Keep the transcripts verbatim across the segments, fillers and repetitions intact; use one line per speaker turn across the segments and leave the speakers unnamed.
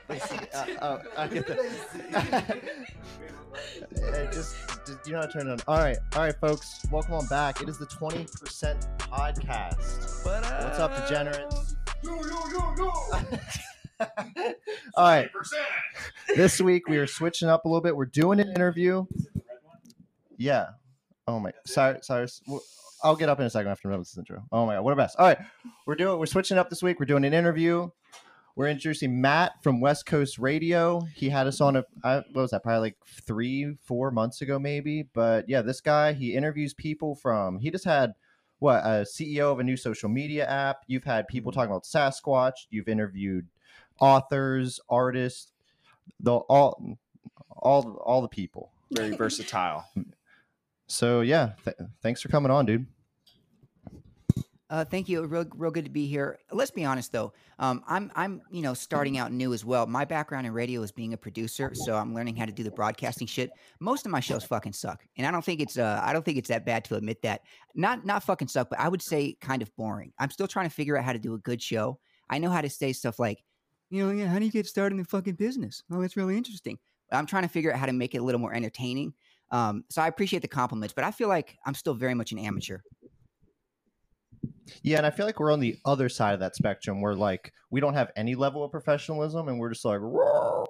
Lacey, uh, uh, I get that. Uh, just, just, you know how to turn it on. All right, all right, folks. Welcome on back. It is the twenty percent podcast.
What up?
What's up, degenerates?
Yo, yo, yo, yo.
All right.
twenty percent.
This week we are switching up a little bit. We're doing an interview. Yeah. Oh my. Cyrus. Cyrus. I'll get up in a second after this intro. Oh my god, what a mess. All right, we're doing. We're switching up this week. We're doing an interview. We're introducing Matt from West Coast Radio. He had us on a, I, what was that, probably like three, four months ago, maybe. But yeah, this guy, he interviews people from, he just had, what, a C E O of a new social media app. You've had people talking about Sasquatch. You've interviewed authors, artists, the all, all, all the people.
Very versatile.
So yeah, th- thanks for coming on, dude.
Uh, thank you. Real, real good to be here. Let's be honest, though. Um, I'm, I'm, you know, starting out new as well. My background in radio is being a producer, so I'm learning how to do the broadcasting shit. Most of my shows fucking suck, and I don't think it's, uh, I don't think it's that bad to admit that. Not, not fucking suck, but I would say kind of boring. I'm still trying to figure out how to do a good show. I know how to say stuff like, you know, yeah, how do you get started in the fucking business? Oh, that's really interesting. But I'm trying to figure out how to make it a little more entertaining. Um, so I appreciate the compliments, but I feel like I'm still very much an amateur.
Yeah, and I feel like we're on the other side of that spectrum where, like, we don't have any level of professionalism and we're just like, whoa.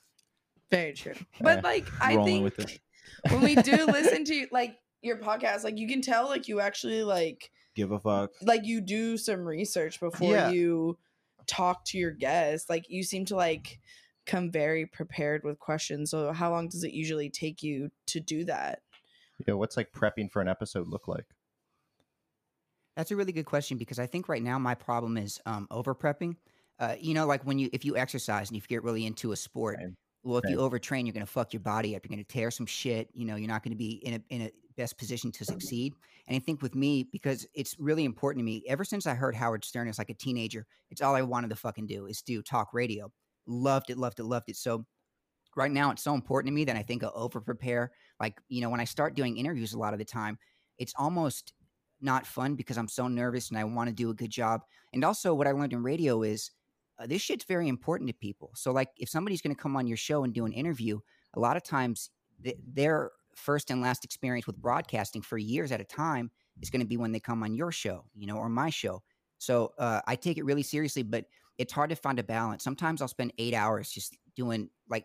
Very true. But,
Eh,
like, I
rolling
think
with it.
when we do listen to, like, your podcast, like, you can tell, like, you actually, like,
Give a fuck.
like, you do some research before
Yeah.
you talk to your guests. Like, you seem to, like, come very prepared with questions. So how long does it usually take you to do that?
Yeah, what's like prepping for an episode look like?
That's a really good question because I think right now my problem is um, over prepping. Uh, you know, like when you if you exercise and you get really into a sport,
Same.
well, if you
Same.
overtrain, you're gonna fuck your body up. You're gonna tear some shit. You know, you're not gonna be in a in a best position to succeed. And I think with me, because it's really important to me. Ever since I heard Howard Stern as like a teenager, it's all I wanted to fucking do is do talk radio. Loved it, loved it, loved it. So right now, it's so important to me that I think I'll over prepare. Like you know, when I start doing interviews, a lot of the time, it's almost not fun because I'm so nervous and I want to do a good job. And also what I learned in radio is uh, this shit's very important to people. So like if somebody's going to come on your show and do an interview, a lot of times th- their first and last experience with broadcasting for years at a time is going to be when they come on your show, you know, or my show. So uh, I take it really seriously, but it's hard to find a balance. Sometimes I'll spend eight hours just doing like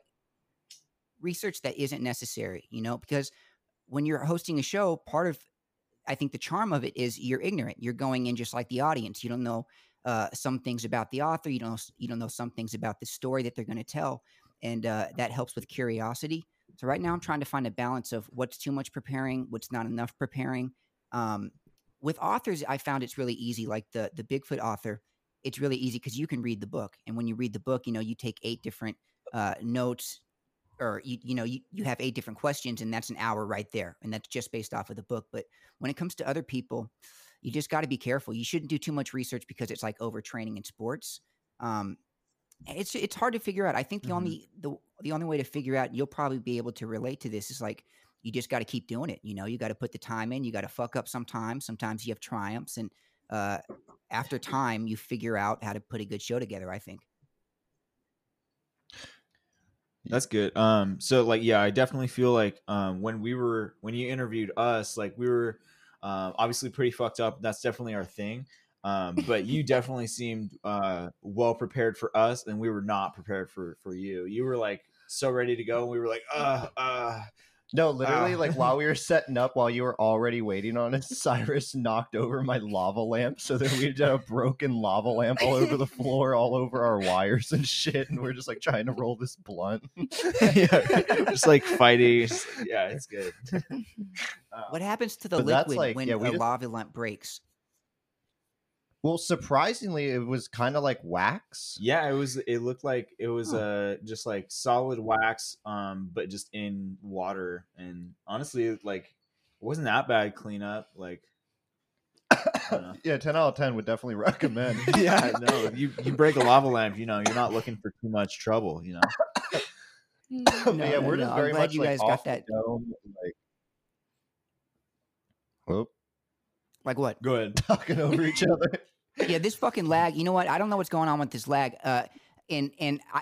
research that isn't necessary, you know, because when you're hosting a show, part of I think the charm of it is you're ignorant. You're going in just like the audience. You don't know uh, some things about the author. You don't. You don't know some things about the story that they're going to tell, and uh, that helps with curiosity. So right now, I'm trying to find a balance of what's too much preparing, what's not enough preparing. Um, with authors, I found it's really easy. Like the the Bigfoot author, it's really easy because you can read the book, and when you read the book, you know you take eight different uh, notes. Or you you know you, you have eight different questions and that's an hour right there, and that's just based off of the book. But when it comes to other people, you just got to be careful. You shouldn't do too much research because it's like overtraining in sports. Um, it's it's hard to figure out. I think the
Mhm.
only the the only way to figure out, you'll probably be able to relate to this, is like you just got to keep doing it. You know, you got to put the time in. You got to fuck up sometimes. Sometimes you have triumphs, and uh, after time, you figure out how to put a good show together, I think.
That's good. Um, so like, yeah, I definitely feel like um, when we were when you interviewed us, like we were um, obviously pretty fucked up. That's definitely our thing. Um, but you definitely seemed uh, well prepared for us, and we were not prepared for for you. You were like so ready to go, and we were like, uh, uh.
No, literally,
Ah.
like while we were setting up, while you were already waiting on us, Cyrus knocked over my lava lamp, so that we had a broken lava lamp all over the floor, all over our wires and shit, and we're just like trying to roll this blunt.
Yeah, just like fighting. Just- yeah, it's good. Uh,
What happens to the
But that's
liquid
like-
when
yeah, we
a
just-
lava lamp breaks?
Well, surprisingly, it was kind of like wax.
Yeah, it was. It looked like it was
Huh.
uh just like solid wax, um, but just in water. And honestly, like, it wasn't that bad cleanup. Like, I don't know.
Yeah, ten out of ten would definitely recommend.
Yeah, no, you you break a lava lamp, you know, you're not looking for too much trouble, you know.
But
No,
yeah,
no,
we're
no,
just
I'm
very
glad
much
you
like
guys
off
got
the
that.
dome, like, whoop,
Like what?
Go ahead.
talking over each other.
Yeah, this fucking lag. You know what? I don't know what's going on with this lag. Uh, and and I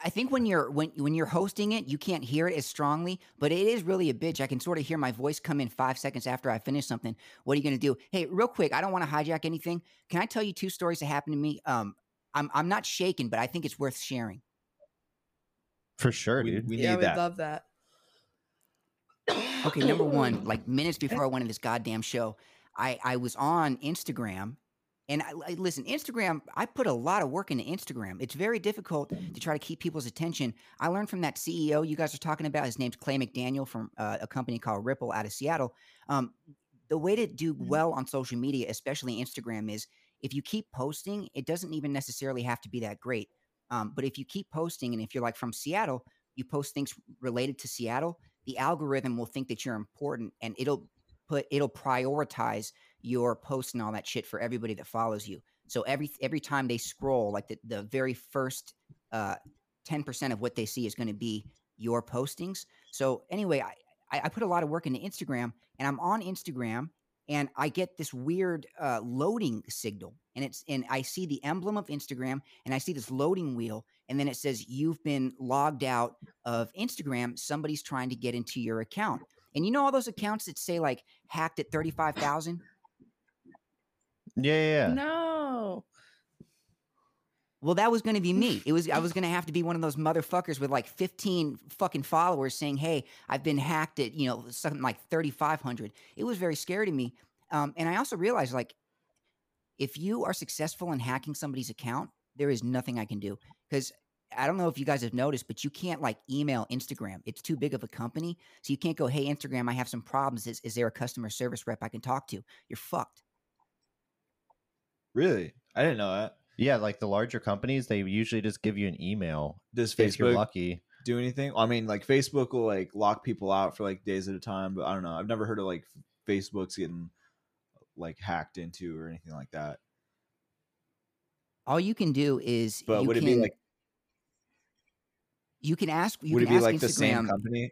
I think when you're when when you're hosting it, you can't hear it as strongly, but it is really a bitch. I can sort of hear my voice come in five seconds after I finish something. What are you gonna do? Hey, real quick, I don't want to hijack anything. Can I tell you two stories that happened to me? Um, I'm I'm not shaken, but I think it's worth sharing.
For sure,
We,
dude.
we
yeah,
need
we'd
that.
love that.
Okay, number one, like minutes before I went to this goddamn show, I I was on Instagram. And I, I- listen, Instagram, I put a lot of work into Instagram. It's very difficult to try to keep people's attention. I learned from that C E O you guys are talking about. His name's Clay McDaniel from uh, a company called Ripple out of Seattle. Um, the way to do well on social media, especially Instagram, is if you keep posting, it doesn't even necessarily have to be that great. Um, but if you keep posting, and if you're like from Seattle, you post things related to Seattle, the algorithm will think that you're important, and it'll put it'll prioritize your posts and all that shit for everybody that follows you. So every every time they scroll, like the, the very first uh, ten percent of what they see is going to be your postings. So anyway, I, I I put a lot of work into Instagram, and I'm on Instagram, and I get this weird uh, loading signal, and it's and I see the emblem of Instagram, and I see this loading wheel, and then it says you've been logged out of Instagram. Somebody's trying to get into your account. And you know all those accounts that say like hacked at thirty-five thousand?
Yeah, yeah, yeah.
No.
Well, that was going to be me. It was I was going to have to be one of those motherfuckers with like fifteen fucking followers saying, "Hey, I've been hacked at, you know, something like thirty-five hundred." It was very scary to me. Um, and I also realized, like, if you are successful in hacking somebody's account, there is nothing I can do. Because I don't know if you guys have noticed, but you can't like email Instagram. It's too big of a company. So you can't go, "Hey, Instagram, I have some problems. Is, is there a customer service rep I can talk to?" You're fucked.
Really? I didn't know that.
Yeah, like the larger companies, they usually just give you an email
Does
if you're
Facebook
lucky.
do anything? I mean, like Facebook will like lock people out for like days at a time, but I don't know. I've never heard of like Facebook's getting like hacked into or anything like that.
All you can do is
But
you
would
can,
it be like
you can ask you
would
can
it be
ask
like
Instagram.
the same company?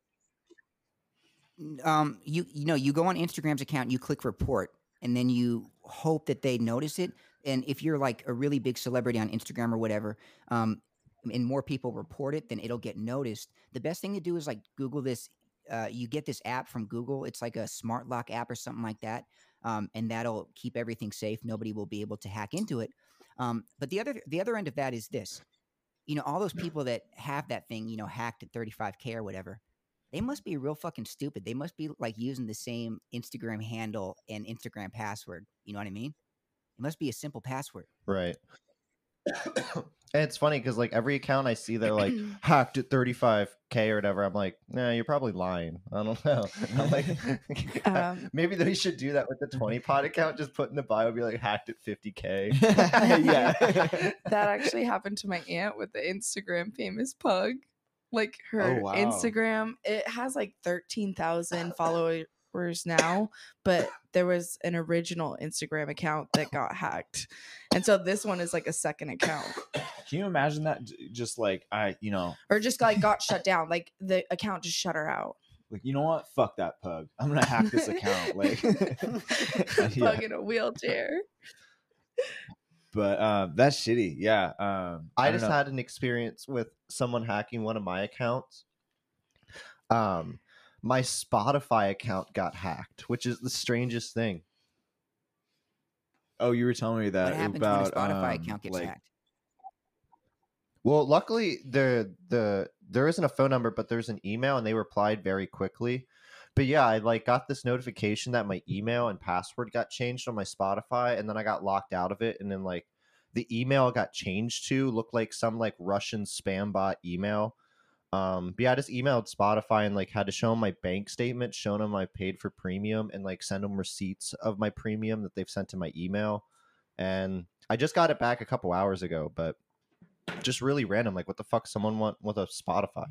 Um, you you know you go on Instagram's account, you click report, and then you hope that they notice it. And if you're like a really big celebrity on Instagram or whatever, um, and more people report it, then it'll get noticed. The best thing to do is like Google this. Uh, you get this app from Google. It's like a smart lock app or something like that, um, and that'll keep everything safe. Nobody will be able to hack into it. Um, but the other the other end of that is this. You know, all those people that have that thing, you know, hacked at thirty-five K or whatever, they must be real fucking stupid. They must be like using the same Instagram handle and Instagram password. You know what I mean? It must be a simple password.
Right. And it's funny because like every account I see, they're like hacked at thirty-five K or whatever. I'm like, nah, you're probably lying. I don't know. I'm like,
Um,
maybe they should do that with the twenty pod account. Just put in the bio, be like hacked at fifty K.
Yeah.
That actually happened to my aunt with the Instagram famous pug. Like her
Oh, wow.
Instagram, it has like thirteen thousand followers now, but there was an original Instagram account that got hacked. And so this one is like a second account.
Can you imagine that? J- Just like I, you know,
Or just like got shut down. Like the account just shut her out.
like you know what? Fuck that pug. I'm gonna hack this account. Like,
Pug
yeah.
in a wheelchair.
But uh, that's shitty. Yeah. Um,
I,
don't
just
know.
had an experience with someone hacking one of my accounts. Um, my Spotify account got hacked, which is the strangest thing.
Oh, you were telling me that
What happens
about
when a Spotify
um,
account gets
like,
hacked?
Well, luckily the the there isn't a phone number, but there's an email, and they replied very quickly. But yeah, I like got this notification that my email and password got changed on my Spotify, and then I got locked out of it, and then like the email got changed to look like some like Russian spam bot email. Um, but yeah, I just emailed Spotify and like had to show them my bank statement, showing them I paid for premium, and like send them receipts of my premium that they've sent to my email. And I just got it back a couple hours ago, but just really random. Like, what the fuck? Someone want with a Spotify?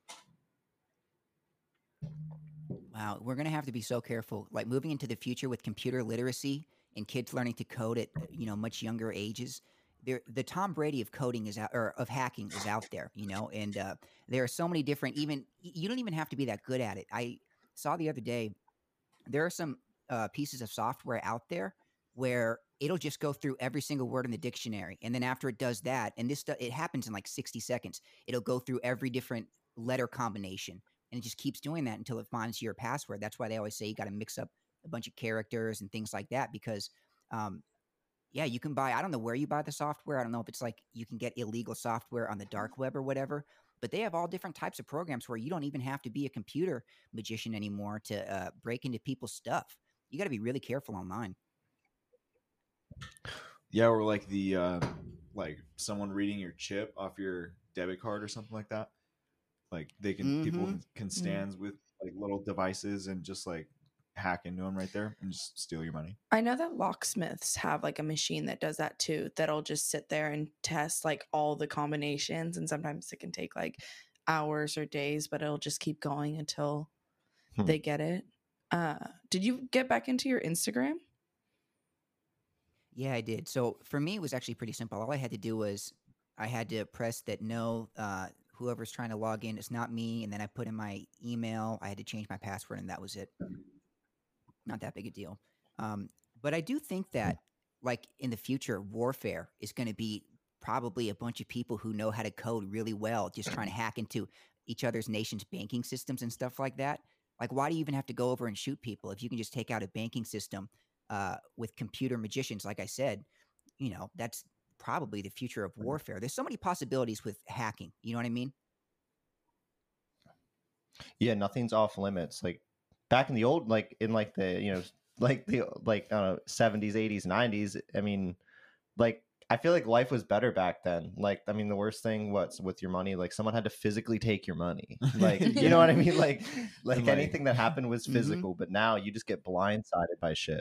Wow, we're gonna have to be so careful. Like moving into the future with computer literacy and kids learning to code at you know much younger ages. There, the Tom Brady of coding is out, or of hacking is out there, you know, and uh, there are so many different. Even you don't even have to be that good at it. I saw the other day there are some uh, pieces of software out there where it'll just go through every single word in the dictionary. And then after it does that, and this, it happens in like sixty seconds, it'll go through every different letter combination. And it just keeps doing that until it finds your password. That's why they always say you got to mix up a bunch of characters and things like that, because, um, yeah, you can buy, I don't know where you buy the software. I don't know if it's like you can get illegal software on the dark web or whatever, but they have all different types of programs where you don't even have to be a computer magician anymore to uh, break into people's stuff. You got to be really careful online.
Yeah, or like the uh, like someone reading your chip off your debit card or something like that. Like they can mm-hmm. people can stand mm-hmm. with like little devices and just like hack into them right there and just steal your money.
I know that locksmiths have like a machine that does that too, that'll just sit there and test like all the combinations, and sometimes it can take like hours or days, but it'll just keep going until hmm. they get it. Uh, did you get back into your Instagram?
Yeah, I did. So for me, it was actually pretty simple. All I had to do was I had to press that no, uh, whoever's trying to log in, it's not me. And then I put in my email. I had to change my password, and that was it. Not that big a deal. Um, but I do think that, like, in the future, warfare is going to be probably a bunch of people who know how to code really well, just trying to hack into each other's nation's banking systems and stuff like that. Like, why do you even have to go over and shoot people if you can just take out a banking system uh, with computer magicians? Like I said, you know, that's probably the future of warfare. There's so many possibilities with hacking. You know what I mean?
Yeah, nothing's off limits. Like, back in the old, like in like the, you know, like the, like, I don't know, seventies, eighties, nineties. I mean, like, I feel like life was better back then. Like, I mean, the worst thing what's with your money, like someone had to physically take your money. Like, you know what I mean? Like, like
Like-
anything that happened was physical, but now you just get blindsided by shit.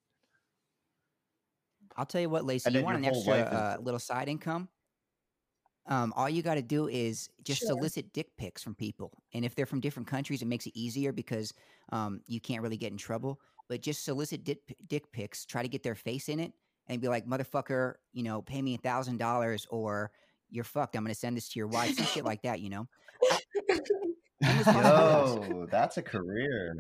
I'll tell you what, Lacey,
And
you
then
want an
your whole
extra
life is-
uh, little side income? Um, all you got to do is just
Sure.
solicit dick pics from people. And if they're from different countries, it makes it easier because um, you can't really get in trouble. But just solicit dick, dick pics, try to get their face in it, and be like, motherfucker, you know, pay me a thousand dollars or you're fucked. I'm going to send this to your wife. Some shit like that, you know? Endless possibilities.
Yo, that's a career.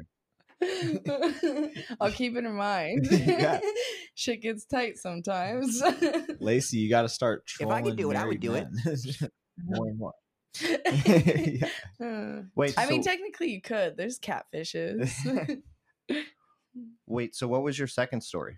I'll keep it in mind.
Yeah.
Shit gets tight sometimes.
Lacey, you got to start
If I could
trolling
do it, I would
married
do it.
men. More and more.
Yeah.
Uh,
Wait,
I mean,
so-
technically you could. There's catfishes.
Wait, so what was your second story?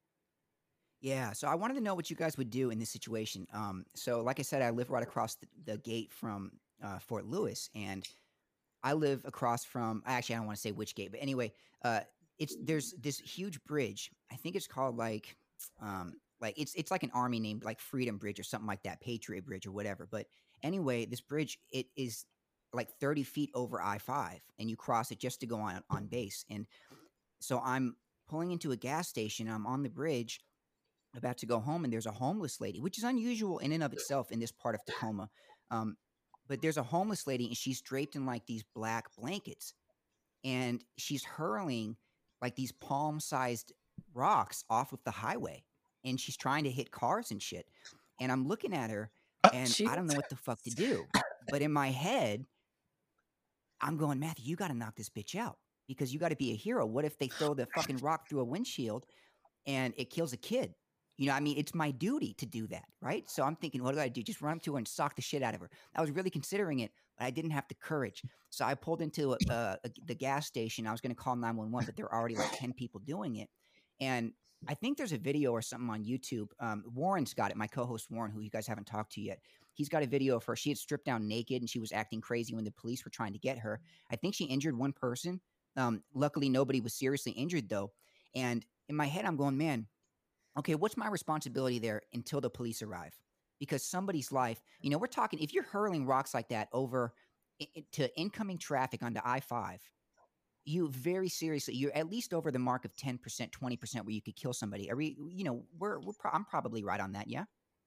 Yeah, so I wanted to know what you guys would do in this situation. Um, so, like I said, I live right across the, the gate from uh, Fort Lewis, and I live across from. Actually, I don't want to say which gate, but anyway, uh, it's there's this huge bridge. I think it's called like, um, like it's it's like an army name, like Freedom Bridge or something like that, Patriot Bridge or whatever. But anyway, this bridge it is like thirty feet over I five, and you cross it just to go on on base. And so I'm pulling into a gas station. I'm on the bridge, about to go home, and there's a homeless lady, which is unusual in and of itself in this part of Tacoma. Um, but there's a homeless lady, and she's draped in like these black blankets, and she's hurling like these palm-sized rocks off of the highway, and she's trying to hit cars and shit. And I'm looking at her, and I don't know what the fuck to do. But in my head, I'm going, Matthew, you got to knock this bitch out because you got to be a hero. What if they throw the fucking rock through a windshield and it kills a kid? You know, I mean, it's my duty to do that, right? So I'm thinking, what do I do? Just run up to her and sock the shit out of her. I was really considering it, but I didn't have the courage. So I pulled into a, a, a, the gas station. I was going to call nine one one, but there are already like ten people doing it. And I think there's a video or something on YouTube. Um, Warren's got it, my co-host Warren, who you guys haven't talked to yet. He's got a video of her. She had stripped down naked, and she was acting crazy when the police were trying to get her. I think she injured one person. Um, luckily, nobody was seriously injured, though. And in my head, I'm going, man, okay, what's my responsibility there until the police arrive? Because somebody's life, you know, we're talking, if you're hurling rocks like that over i- i- to incoming traffic onto I five, you very seriously, you're at least over the mark of ten percent, twenty percent where you could kill somebody. Are we, you know, we're, we're pro- I'm probably right on that, yeah?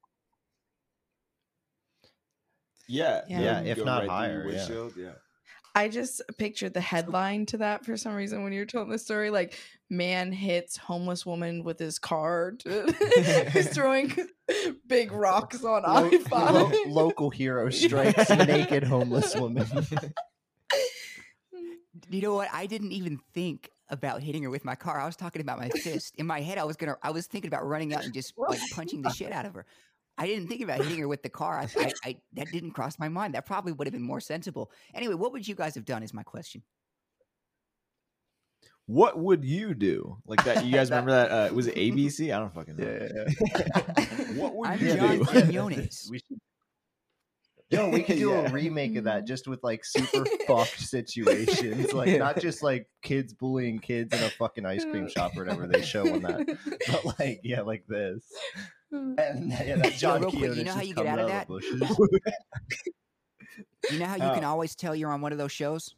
Yeah,
Yeah.
Yeah,
you
if
go
not
right through the
higher, yeah.
windshield, yeah.
I just pictured the headline to that for some reason when you were telling the story, like man hits homeless woman with his car. He's throwing big rocks on
Lo-
I five.
lo- local hero strikes naked homeless woman.
You know what? I didn't even think about hitting her with my car. I was talking about my fist. In my head, I was gonna. I was thinking about running out and just like punching the shit out of her. I didn't think about hitting her with the car. I, I, I that didn't cross my mind. That probably would have been more sensible. Anyway, what would you guys have done? Is my question.
What would you do? Like that? You guys remember that? Uh, was it A B C? I don't fucking know.
Yeah, yeah, yeah.
What would
I'm
you
John
do?
Quinones.
We should. Yo, we could do
Yeah.
a remake of that just with like super fucked situations, like
Yeah.
not just like kids bullying kids in a fucking ice cream shop or whatever they show on that, but like yeah, like this. And yeah, that John
real quick,
Quixote
you know how
just
you get
comes
out of
the
that?
bushes.
You know how you
Oh.
can always tell you're on one of those shows?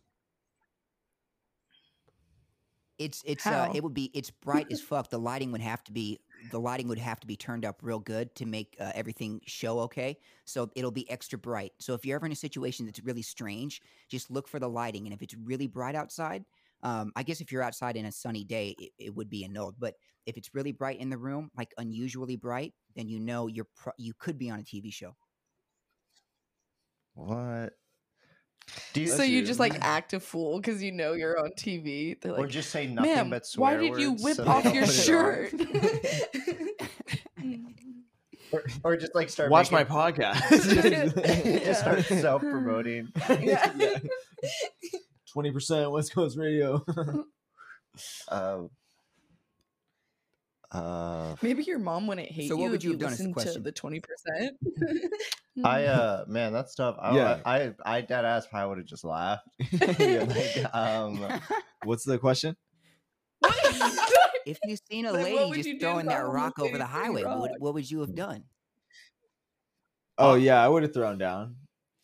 It's it's uh
How?
it would be it's bright as fuck. The lighting would have to be the lighting would have to be turned up real good to make uh, everything show okay. So it'll be extra bright. So if you're ever in a situation that's really strange, just look for the lighting. And if it's really bright outside, um, I guess if you're outside in a sunny day, it, it would be annulled. But if it's really bright in the room, like unusually bright, then you know you're pro- you could be on a T V show.
What? Do you,
So you
you.
just like act a fool because you know you're on T V. They're
or
like,
just say nothing
ma'am,
but swear
why did you
words
whip
so they
off
don't
your
put it on?
shirt?
or, or just like start
Watch my
making,
podcast.
just start self promoting.
Yeah.
Twenty percent West Coast Radio.
Um, uh,
Maybe your mom wouldn't hate
So
you
what would
if
you have done is the
listened to
question.
the twenty percent.
I uh, man, that's tough. I,
Yeah.
I, I, I dead ass probably would have just laughed.
Yeah.
Like, um,
What's the question?
If you've seen a
Like, what
lady
would
just
you do
throwing
if
that
I almost
rock over
gave
the
you free
highway, what,
rock?
what would you have done?
Oh yeah, I would have thrown down.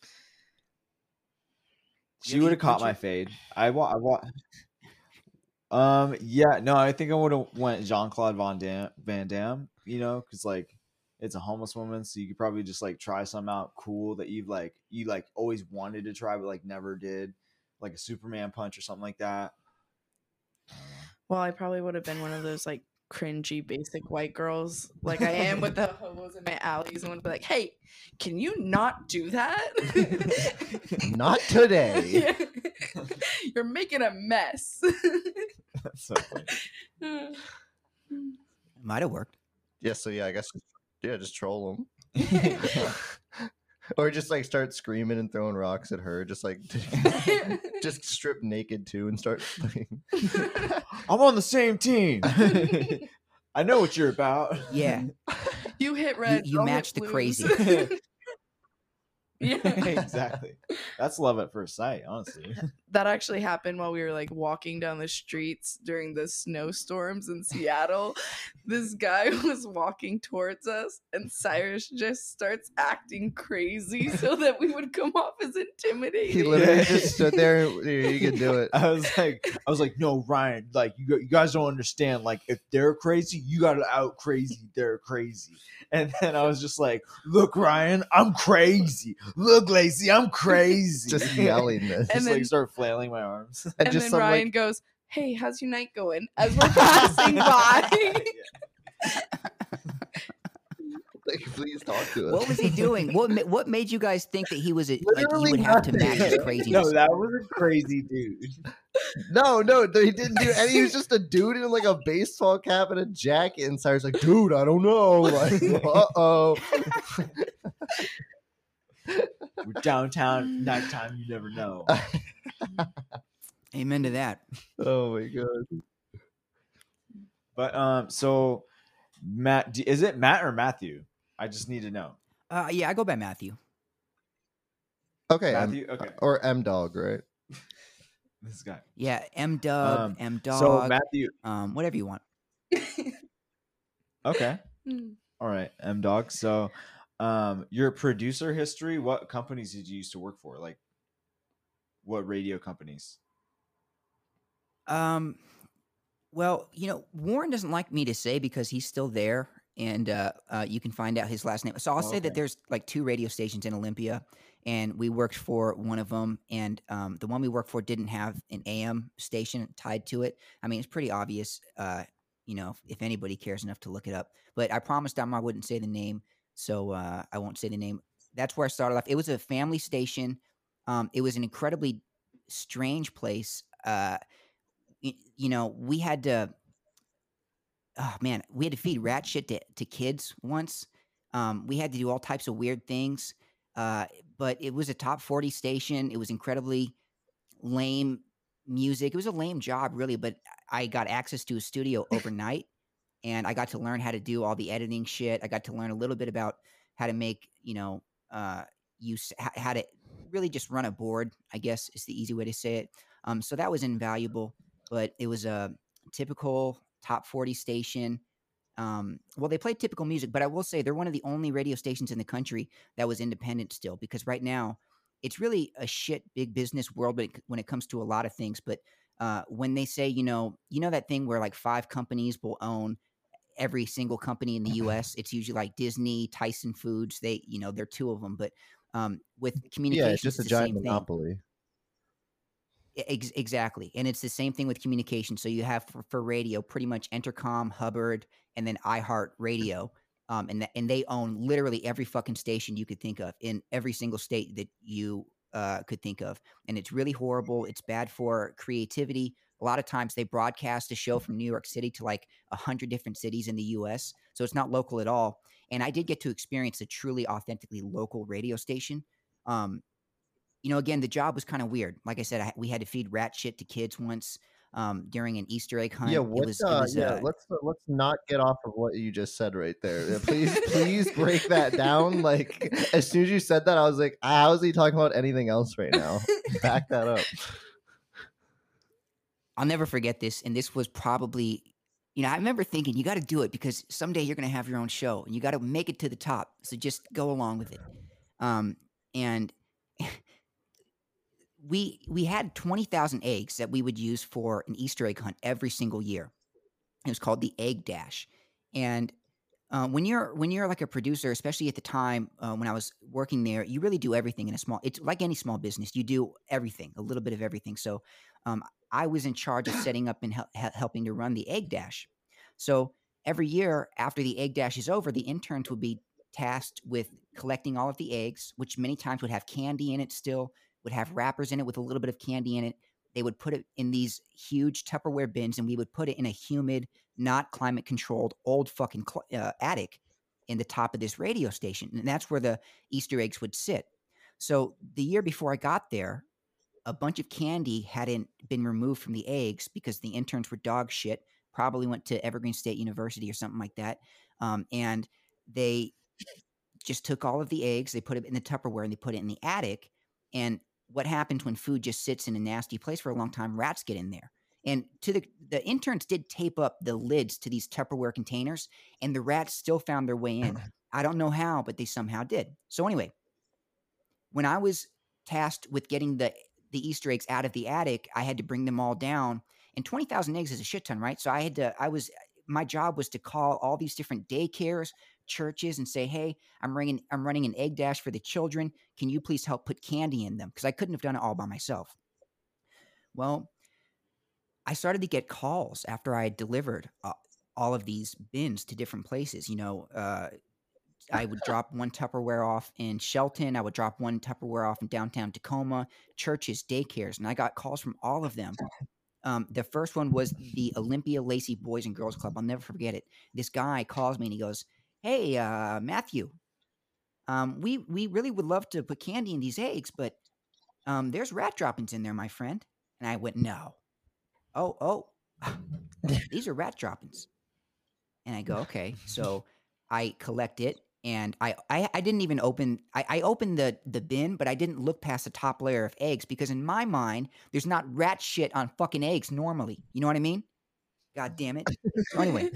She
Have
would
you
have caught
put
my
your-
fade. I wa- I wa- Um. Yeah. No. I think I would have went Jean Claude Van Damme. Van Damme. You know, because like it's a homeless woman, so you could probably just like try something out cool that you've like you like always wanted to try but like never did, like a Superman punch or something like that.
Well, I probably would have been one of those like cringy basic white girls, like I am with the hobos in my alleys, and would be like, "Hey, can you not do that?
not today.
Yeah. You're making a mess."
That's so funny.
Might have worked.
Yeah, so yeah, I guess yeah, just troll them. Or just like start screaming and throwing rocks at her, just like just strip naked too and start playing.
I'm on the same team. I know what you're about.
Yeah.
You hit red.
you
I'll hit
match the
blues.
crazy.
Yeah.
Exactly. That's love at first sight, honestly.
That actually happened while we were like walking down the streets during the snowstorms in Seattle. This guy was walking towards us, and Cyrus just starts acting crazy so that we would come off as intimidating.
He literally
Yeah.
just stood there. And, "Here, you can do it."
I was like, I was like, no, Ryan, like you, you guys don't understand. Like, if they're crazy, you gotta out crazy. They're crazy. And then I was just like, look, Ryan, I'm crazy. Look, Lacey, I'm crazy.
Just yelling this.
Just
And
like
then-
start flailing my arms.
And,
and
just
then
some
Ryan
like,
goes, "Hey, how's your night going?" As we're passing by.
like, please talk to us.
What was he doing? What ma- what made you guys think that he was a, like he
Literally
would have to
nothing.
match his craziness?
No, that was a crazy dude.
No, no, he didn't do. And he was just a dude in like a baseball cap and a jacket. And Cyrus like, dude, I don't know. Like, uh oh.
We're downtown, nighttime, you never know.
Amen to that.
Oh my god.
But um, so Matt, d- is it Matt or Matthew? I just need to know.
Uh, yeah, I go by Matthew.
Okay, M-
Matthew, okay.
or M Dog, right?
This guy.
Yeah, M Dub,
Um,
M Dog,
So Matthew,
um, whatever you want.
okay.
Mm.
All right, M Dog. So, um, your producer history. What companies did you used to work for? Like, what radio companies?
Um, well, you know, Warren doesn't like me to say because he's still there, and uh, uh, you can find out his last name. So I'll
Oh,
say that
okay.
there's like two radio stations in Olympia, and we worked for one of them, and um, the one we worked for didn't have an A M station tied to it. I mean, it's pretty obvious, uh, you know, if anybody cares enough to look it up. But I promised them I wouldn't say the name, so uh, I won't say the name. That's where I started off. It was a family station. Um, it was an incredibly strange place. Uh, y- you know, we had to, oh man, we had to feed rat shit to, to kids once. Um, we had to do all types of weird things. Uh, but it was a top forty station. It was incredibly lame music. It was a lame job, really, but I got access to a studio overnight and I got to learn how to do all the editing shit. I got to learn a little bit about how to make, you know, uh, use h- how to really just run a board, I guess is the easy way to say it. Um, so that was invaluable, but it was a typical top forty station. Um, well, they played typical music, but I will say they're one of the only radio stations in the country that was independent still, because right now it's really a shit big business world when it, when it comes to a lot of things. But uh, when they say, you know, you know that thing where like five companies will own every single company in the U S. It's usually like Disney, Tyson Foods. They, you know, they're two of them. But um, with
Yeah, it's
communications,
just a
it's the
giant
same thing.
monopoly.
Ex- exactly. And it's the same thing with communication. So you have for, for radio, pretty much Entercom, Hubbard, and then iHeart Radio. Um, and, th- and they own literally every fucking station you could think of in every single state that you uh, could think of. And it's really horrible. It's bad for creativity. A lot of times they broadcast a show from New York City to like a hundred different cities in the U S. So it's not local at all. And I did get to experience a truly authentically local radio station. Um, you know, again, the job was kind of weird. Like I said, I, we had to feed rat shit to kids once um, during an Easter egg hunt.
Yeah,
It
what?
was, it
Uh,
was,
yeah,
uh,
let's uh, let's not get off of what you just said right there. Uh, Please, please break that down. Like as soon as you said that, I was like, how is he talking about anything else right now? Back that up.
I'll never forget this. And this was probably, you know, I remember thinking, you got to do it because someday you're going to have your own show and you got to make it to the top. So just go along with it. Um, and we we had twenty thousand eggs that we would use for an Easter egg hunt every single year. It was called the Egg Dash. And uh, when you're when you're like a producer, especially at the time uh, when I was working there, you really do everything in a small. It's like any small business. You do everything, a little bit of everything. So um, I was in charge of setting up and hel- hel- helping to run the Egg Dash. So every year after the Egg Dash is over, the interns would be tasked with collecting all of the eggs, which many times would have candy in it still, would have wrappers in it with a little bit of candy in it. They would put it in these huge Tupperware bins, and we would put it in a humid, not climate controlled, old fucking cl- uh, attic in the top of this radio station. And that's where the Easter eggs would sit. So the year before I got there, a bunch of candy hadn't been removed from the eggs because the interns were dog shit, probably went to Evergreen State University or something like that. Um, and they just took all of the eggs, they put it in the Tupperware and they put it in the attic. And what happens when food just sits in a nasty place for a long time? Rats get in there. And to the the interns did tape up the lids to these Tupperware containers, and the rats still found their way in. I don't know how, but they somehow did. So anyway, when I was tasked with getting the the Easter eggs out of the attic, I had to bring them all down. And twenty thousand eggs is a shit ton, right? So I had to, I was, my job was to call all these different daycares, churches, and say, hey, I'm running, I'm running an egg dash for the children. Can you please help put candy in them? Because I couldn't have done it all by myself. Well, I started to get calls after I had delivered uh, all of these bins to different places. You know, uh, I would drop one Tupperware off in Shelton. I would drop one Tupperware off in downtown Tacoma, churches, daycares, and I got calls from all of them. Um, the first one was the Olympia Lacey Boys and Girls Club. I'll never forget it. This guy calls me and he goes, "Hey, uh, Matthew, um, we we really would love to put candy in these eggs, but um, there's rat droppings in there, my friend." And I went, "No, oh oh, these are rat droppings." And I go, okay. So I collect it and I I, I didn't even open I, I opened the the bin, but I didn't look past the top layer of eggs because in my mind, there's not rat shit on fucking eggs normally. You know what I mean? God damn it. So anyway,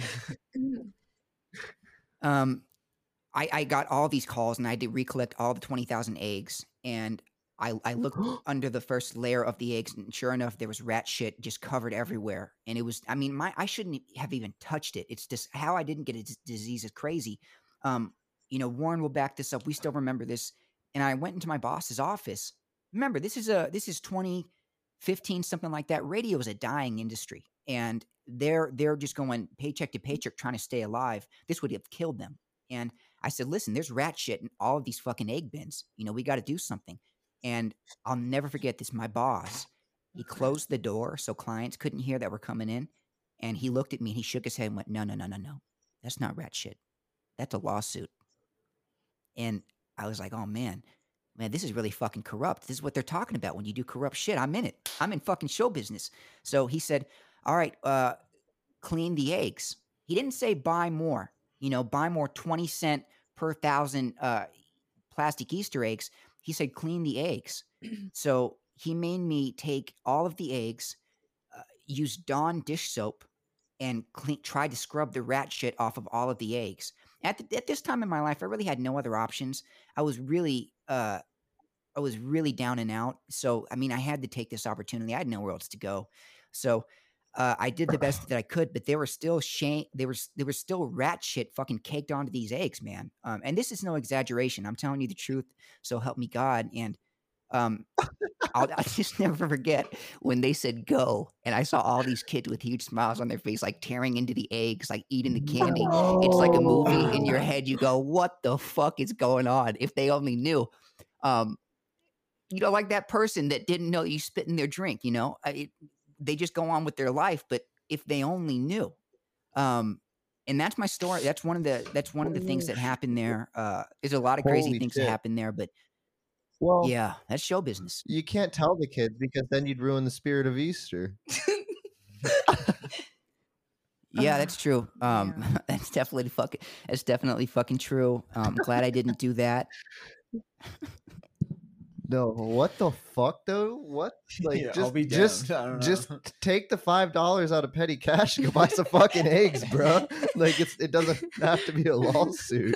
um I, I got all these calls and I had to recollect all the twenty thousand eggs. And I, I looked under the first layer of the eggs, and sure enough, there was rat shit just covered everywhere. And it was, I mean, my I shouldn't have even touched it. It's just how I didn't get a d- disease is crazy. Um, you know, Warren will back this up. We still remember this. And I went into my boss's office. Remember, this is a this is twenty fifteen, something like that. Radio is a dying industry, and they're they're just going paycheck to paycheck trying to stay alive. This would have killed them. And I said, listen, there's rat shit in all of these fucking egg bins. You know, we got to do something. And I'll never forget this. My boss, He closed the door so clients couldn't hear that were coming in. And he looked at me and he shook his head and went, no, no, no, no, no. That's not rat shit. That's a lawsuit. And I was like, oh, man, man, this is really fucking corrupt. This is what they're talking about when you do corrupt shit. I'm in it. I'm in fucking show business. So he said, all right, uh, clean the eggs. He didn't say buy more, you know, buy more twenty cent per thousand uh, plastic Easter eggs. He said, clean the eggs. So he made me take all of the eggs, uh, use Dawn dish soap, and clean, tried to scrub the rat shit off of all of the eggs. At, the, at this time in my life, I really had no other options. I was really, uh, I was really down and out. So, I mean, I had to take this opportunity. I had nowhere else to go. So, uh, I did the best that I could. But there were still shame. There was there was still rat shit fucking caked onto these eggs, man. Um, and this is no exaggeration. I'm telling you the truth. So help me God. And um, I'll, I'll just never forget when they said go, and I saw all these kids with huge smiles on their face, like tearing into the eggs, like eating the candy.
No.
It's like a movie in your head. You go, what the fuck is going on? If they only knew. Um, you know, like that person that didn't know you spit in their drink, you know, I, it, they just go on with their life. But if they only knew, um, and that's my story. That's one of the, that's one of the things that happened there. Uh, there's a lot of crazy
Holy
things
shit.
that happened there, but
Well,
yeah, that's show business.
you can't tell the kids because then you'd ruin the spirit of Easter.
Yeah, that's true. Um,
Yeah.
that's definitely fucking, that's definitely fucking true. Um, I'm glad I didn't do that.
No, what the fuck though? What? Like
Yeah, I'll
just
be
just
damned. I don't know.
just take the five dollars out of petty cash and go buy some fucking eggs, bro. Like it's it doesn't have to be a lawsuit.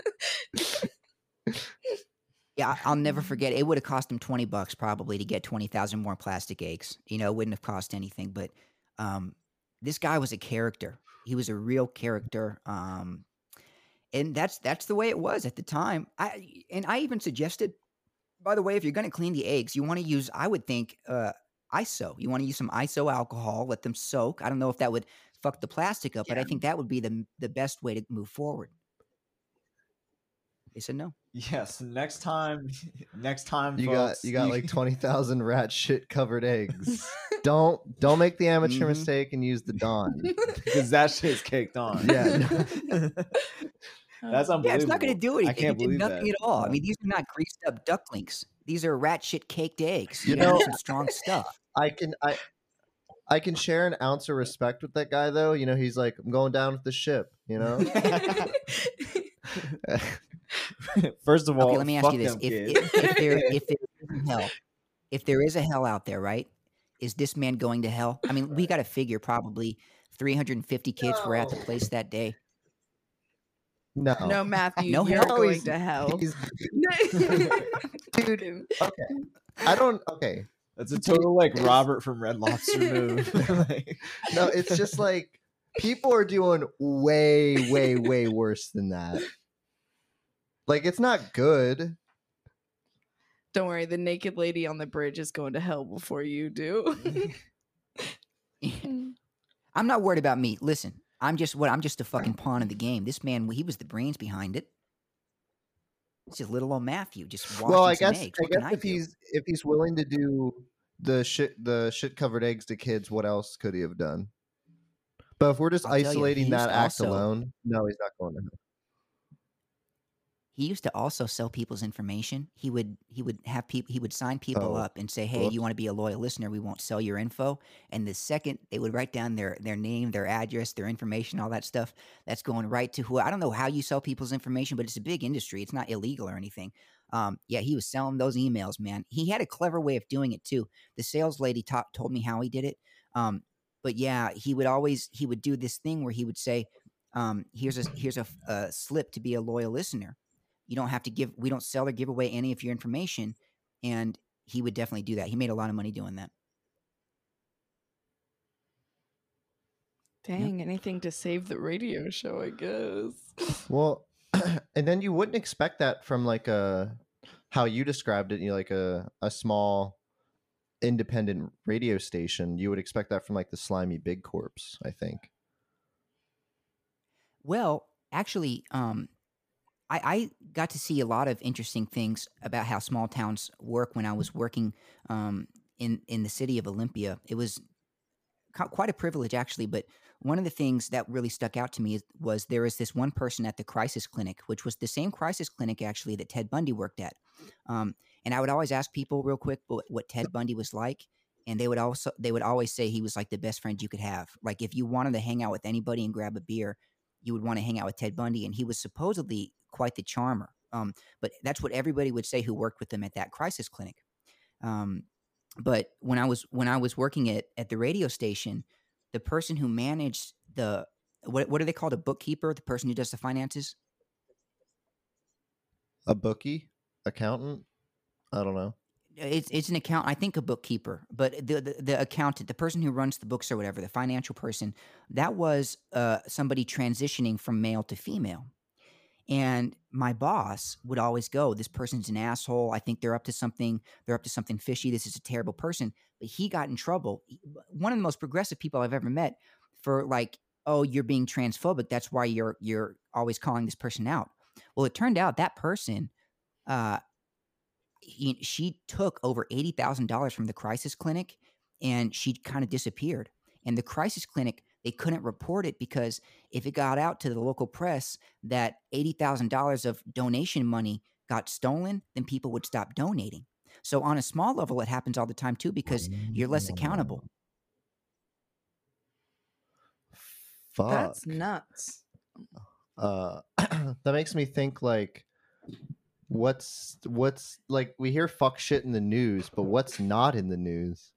Yeah, I- I'll never forget. It would have cost him twenty bucks probably to get twenty thousand more plastic eggs. You know, it wouldn't have cost anything. But um, this guy was a character. He was a real character. Um, and that's that's the way it was at the time. I and I even suggested, by the way, if you're going to clean the eggs, you want to use, I would think, uh, I S O. You want to use some I S O alcohol, let them soak. I don't know if that would fuck the plastic up, but I
Yeah.
think that would be the the best way to move forward. They said no.
Yes. Next time, next time,
You got
folks,
you got like twenty thousand rat shit covered eggs. Don't don't make the amateur
Mhm.
mistake and use the Dawn.
because that shit's caked on.
Yeah.
That's unbelievable.
Yeah, it's not going to do anything.
I can't
It did
believe
nothing
that.
at all. I
Yeah.
mean, these are not greased up ducklings. These are rat shit caked eggs.
You
You know,
know-
some strong stuff.
I can I I can share an ounce of respect with that guy though. You know, he's like, I'm going down with the ship, you know?
First of all,
Okay, let me ask
fuck
you this:
them
if,
kids.
if, if there if there is a hell, if there is a hell out there, right? Is this man going to hell? I mean, we got to figure probably three hundred fifty kids were at the
No.
place that day.
No.
No, Matthew,
No
you're
hell?
going
He's-
to hell.
he's-
Dude,
okay. I don't okay.
That's a total like Robert from Red Lobster move. Like-
No, it's just like people are doing way, way, way worse than that. Like it's not good.
don't worry, the naked lady on the bridge is going to hell before you do.
I'm not worried about me. Listen, I'm just what I'm just a fucking pawn in the game. This man, he was the brains behind it. It's just little old Matthew just washing
Well, I
some
guess
eggs.
I
What can
guess
I
if
do?
he's if he's willing to do the shit the shit covered eggs to kids, what else could he have done? But if we're just
I'll tell you,
isolating
he
that
used to
act
also-
alone, no, he's not going to hell.
He used to also sell people's information. He would he would have people he would sign people
Oh,
up and say, "Hey,
whoops.
you want to be a loyal listener? We won't sell your info." And the second they would write down their their name, their address, their information, all that stuff, that's going right to who I don't know how you sell people's information, but it's a big industry. It's not illegal or anything. Um, yeah, he was selling those emails, man. He had a clever way of doing it too. The sales lady ta- told me how he did it. Um, but yeah, he would always he would do this thing where he would say, um, "Here's a here's a, a slip to be a loyal listener. You don't have to give, we don't sell or give away any of your information." And he would definitely do that. He made a lot of money doing that.
Dang, anything to save the radio show, I guess.
Well, and then you wouldn't expect that from like a how you described it, you know, like a a small independent radio station. You would expect that from like the slimy big corps, I think.
Well, actually, um, I, I got to see a lot of interesting things about how small towns work when I was working um, in in the city of Olympia. It was co- quite a privilege, actually. But one of the things that really stuck out to me is, was there was this one person at the crisis clinic, which was the same crisis clinic actually that Ted Bundy worked at. Um, and I would always ask people real quick what, what Ted Bundy was like, and they would also they would always say he was like the best friend you could have. Like if you wanted to hang out with anybody and grab a beer, you would want to hang out with Ted Bundy, and he was supposedly quite the charmer. Um, but that's what everybody would say who worked with him at that crisis clinic. Um, but when I was when I was working at at the radio station, the person who managed the what what are they called, a bookkeeper, the person who does the finances?
A bookie, accountant. I don't know.
It's it's an account, I think a bookkeeper, but the, the the accountant, the person who runs the books or whatever, the financial person, that was uh, somebody transitioning from male to female. And my boss would always go, this person's an asshole. I think they're up to something. They're up to something fishy. This is a terrible person. But he got in trouble. He- One of the most progressive people I've ever met for like, oh, you're being transphobic. That's why you're you're always calling this person out. Well, it turned out that person, uh, he, she took over eighty thousand dollars from the crisis clinic, and she kind of disappeared. And the crisis clinic, they couldn't report it because if it got out to the local press that eighty thousand dollars of donation money got stolen, then people would stop donating. So on a small level, it happens all the time too because you're less accountable.
Fuck.
That's nuts.
uh that makes me think like what's what's like we hear fuck shit in the news, but what's not in the news?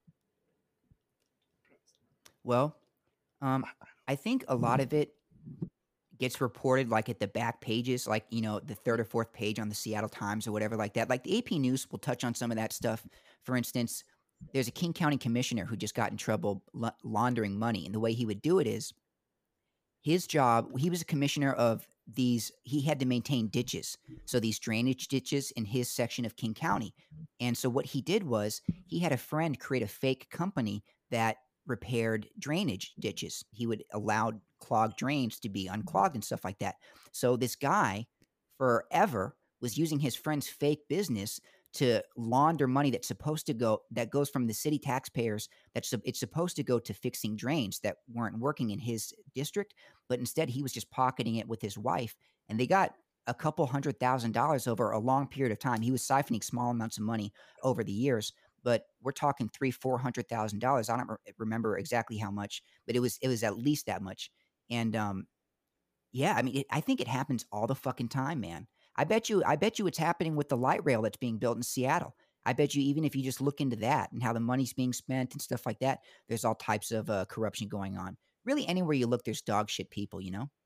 Well, um, I think a lot of it gets reported like at the back pages, like, you know, the third or fourth page on the Seattle Times or whatever like that. Like the A P News will touch on some of that stuff. For instance, there's a King County commissioner who just got in trouble la- laundering money. And the way he would do it is his job, he was a commissioner of these, he had to maintain ditches. So these drainage ditches in his section of King County. And so what he did was he had a friend create a fake company that repaired drainage ditches. He would allow clogged drains to be unclogged and stuff like that. So this guy forever was using his friend's fake business to launder money that's supposed to go, that goes from the city taxpayers, that's it's supposed to go to fixing drains that weren't working in his district, but instead he was just pocketing it with his wife, and they got a couple hundred thousand dollars over a long period of time. He was siphoning small amounts of money over the years, but we're talking three, four hundred thousand dollars. I don't re- remember exactly how much, but it was it was at least that much. And um, yeah, I mean, it, I think it happens all the fucking time, man. I bet you, I bet you, it's happening with the light rail that's being built in Seattle. I bet you, even if you just look into that and how the money's being spent and stuff like that, there's all types of uh, corruption going on. Really, anywhere you look, there's dog shit people, you know.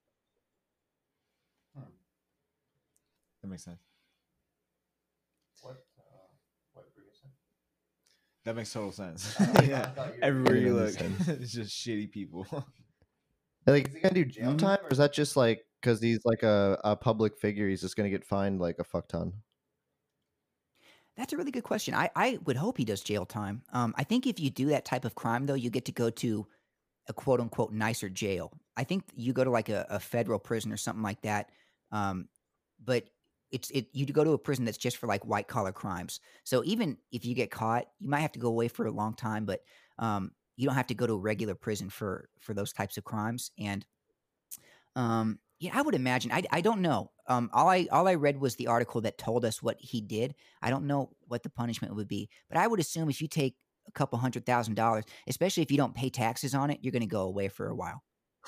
That makes sense.
What? Uh, what were you saying?
That makes total sense.
Oh, I
Yeah,
thought you were
everywhere you
gonna
look,
say-
it's just shitty people.
Like, is he gonna do jail
Mhm.
time, or is that just like because he's like a, a public figure, he's just gonna get fined like a fuck ton?
That's a really good question. I, I would hope he does jail time. Um, I think if you do that type of crime, though, you get to go to a quote unquote nicer jail. I think you go to like a, a federal prison or something like that. Um, but it's it you go to a prison that's just for like white collar crimes. So even if you get caught, you might have to go away for a long time, but um, you don't have to go to a regular prison for for those types of crimes. And um, yeah, I would imagine. I, I don't know. Um, all I all I read was the article that told us what he did. I don't know what the punishment would be, but I would assume if you take a couple hundred thousand dollars, especially if you don't pay taxes on it, you're going to go away for a while.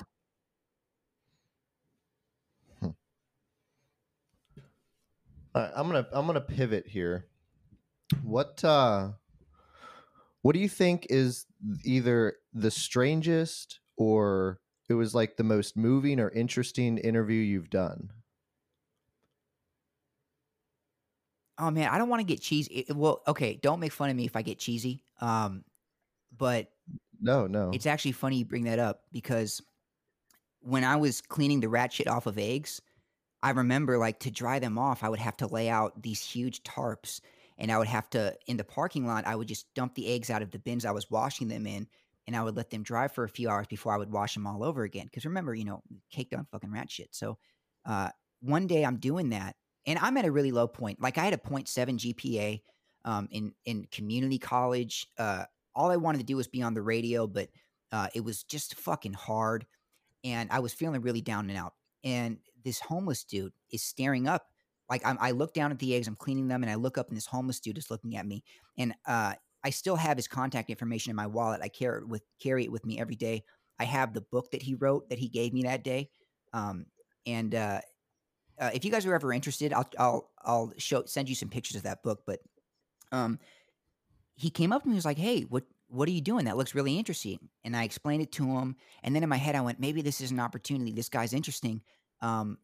All right, I'm gonna I'm gonna pivot here. What uh, what do you think is either the strangest or it was like the most moving or interesting interview you've done?
Oh man, I don't want to get cheesy. It- well, okay, don't make fun of me if I get cheesy. Um, but
No, no.
it's actually funny you bring that up because when I was cleaning the rat shit off of eggs, I remember like to dry them off, I would have to lay out these huge tarps, and I would have to, in the parking lot, I would just dump the eggs out of the bins I was washing them in, and I would let them dry for a few hours before I would wash them all over again. Because remember, you know, caked on fucking rat shit. So uh, one day I'm doing that, and I'm at a really low point. Like I had a point seven G P A. um, in in community college. Uh, all I wanted to do was be on the radio, but uh, it was just fucking hard, and I was feeling really down and out. And this homeless dude is staring up. Like I'm, I look down at the eggs, I'm cleaning them, and I look up, and this homeless dude is looking at me. And uh, I still have his contact information in my wallet. I carry it with carry it with me every day. I have the book that he wrote that he gave me that day. Um, and uh, uh, if you guys are ever interested, I'll I'll I'll show send you some pictures of that book. But um, he came up to me and was like, "Hey, what what are you doing? That looks really interesting." And I explained it to him. And then in my head, I went, "Maybe this is an opportunity. This guy's interesting." Um,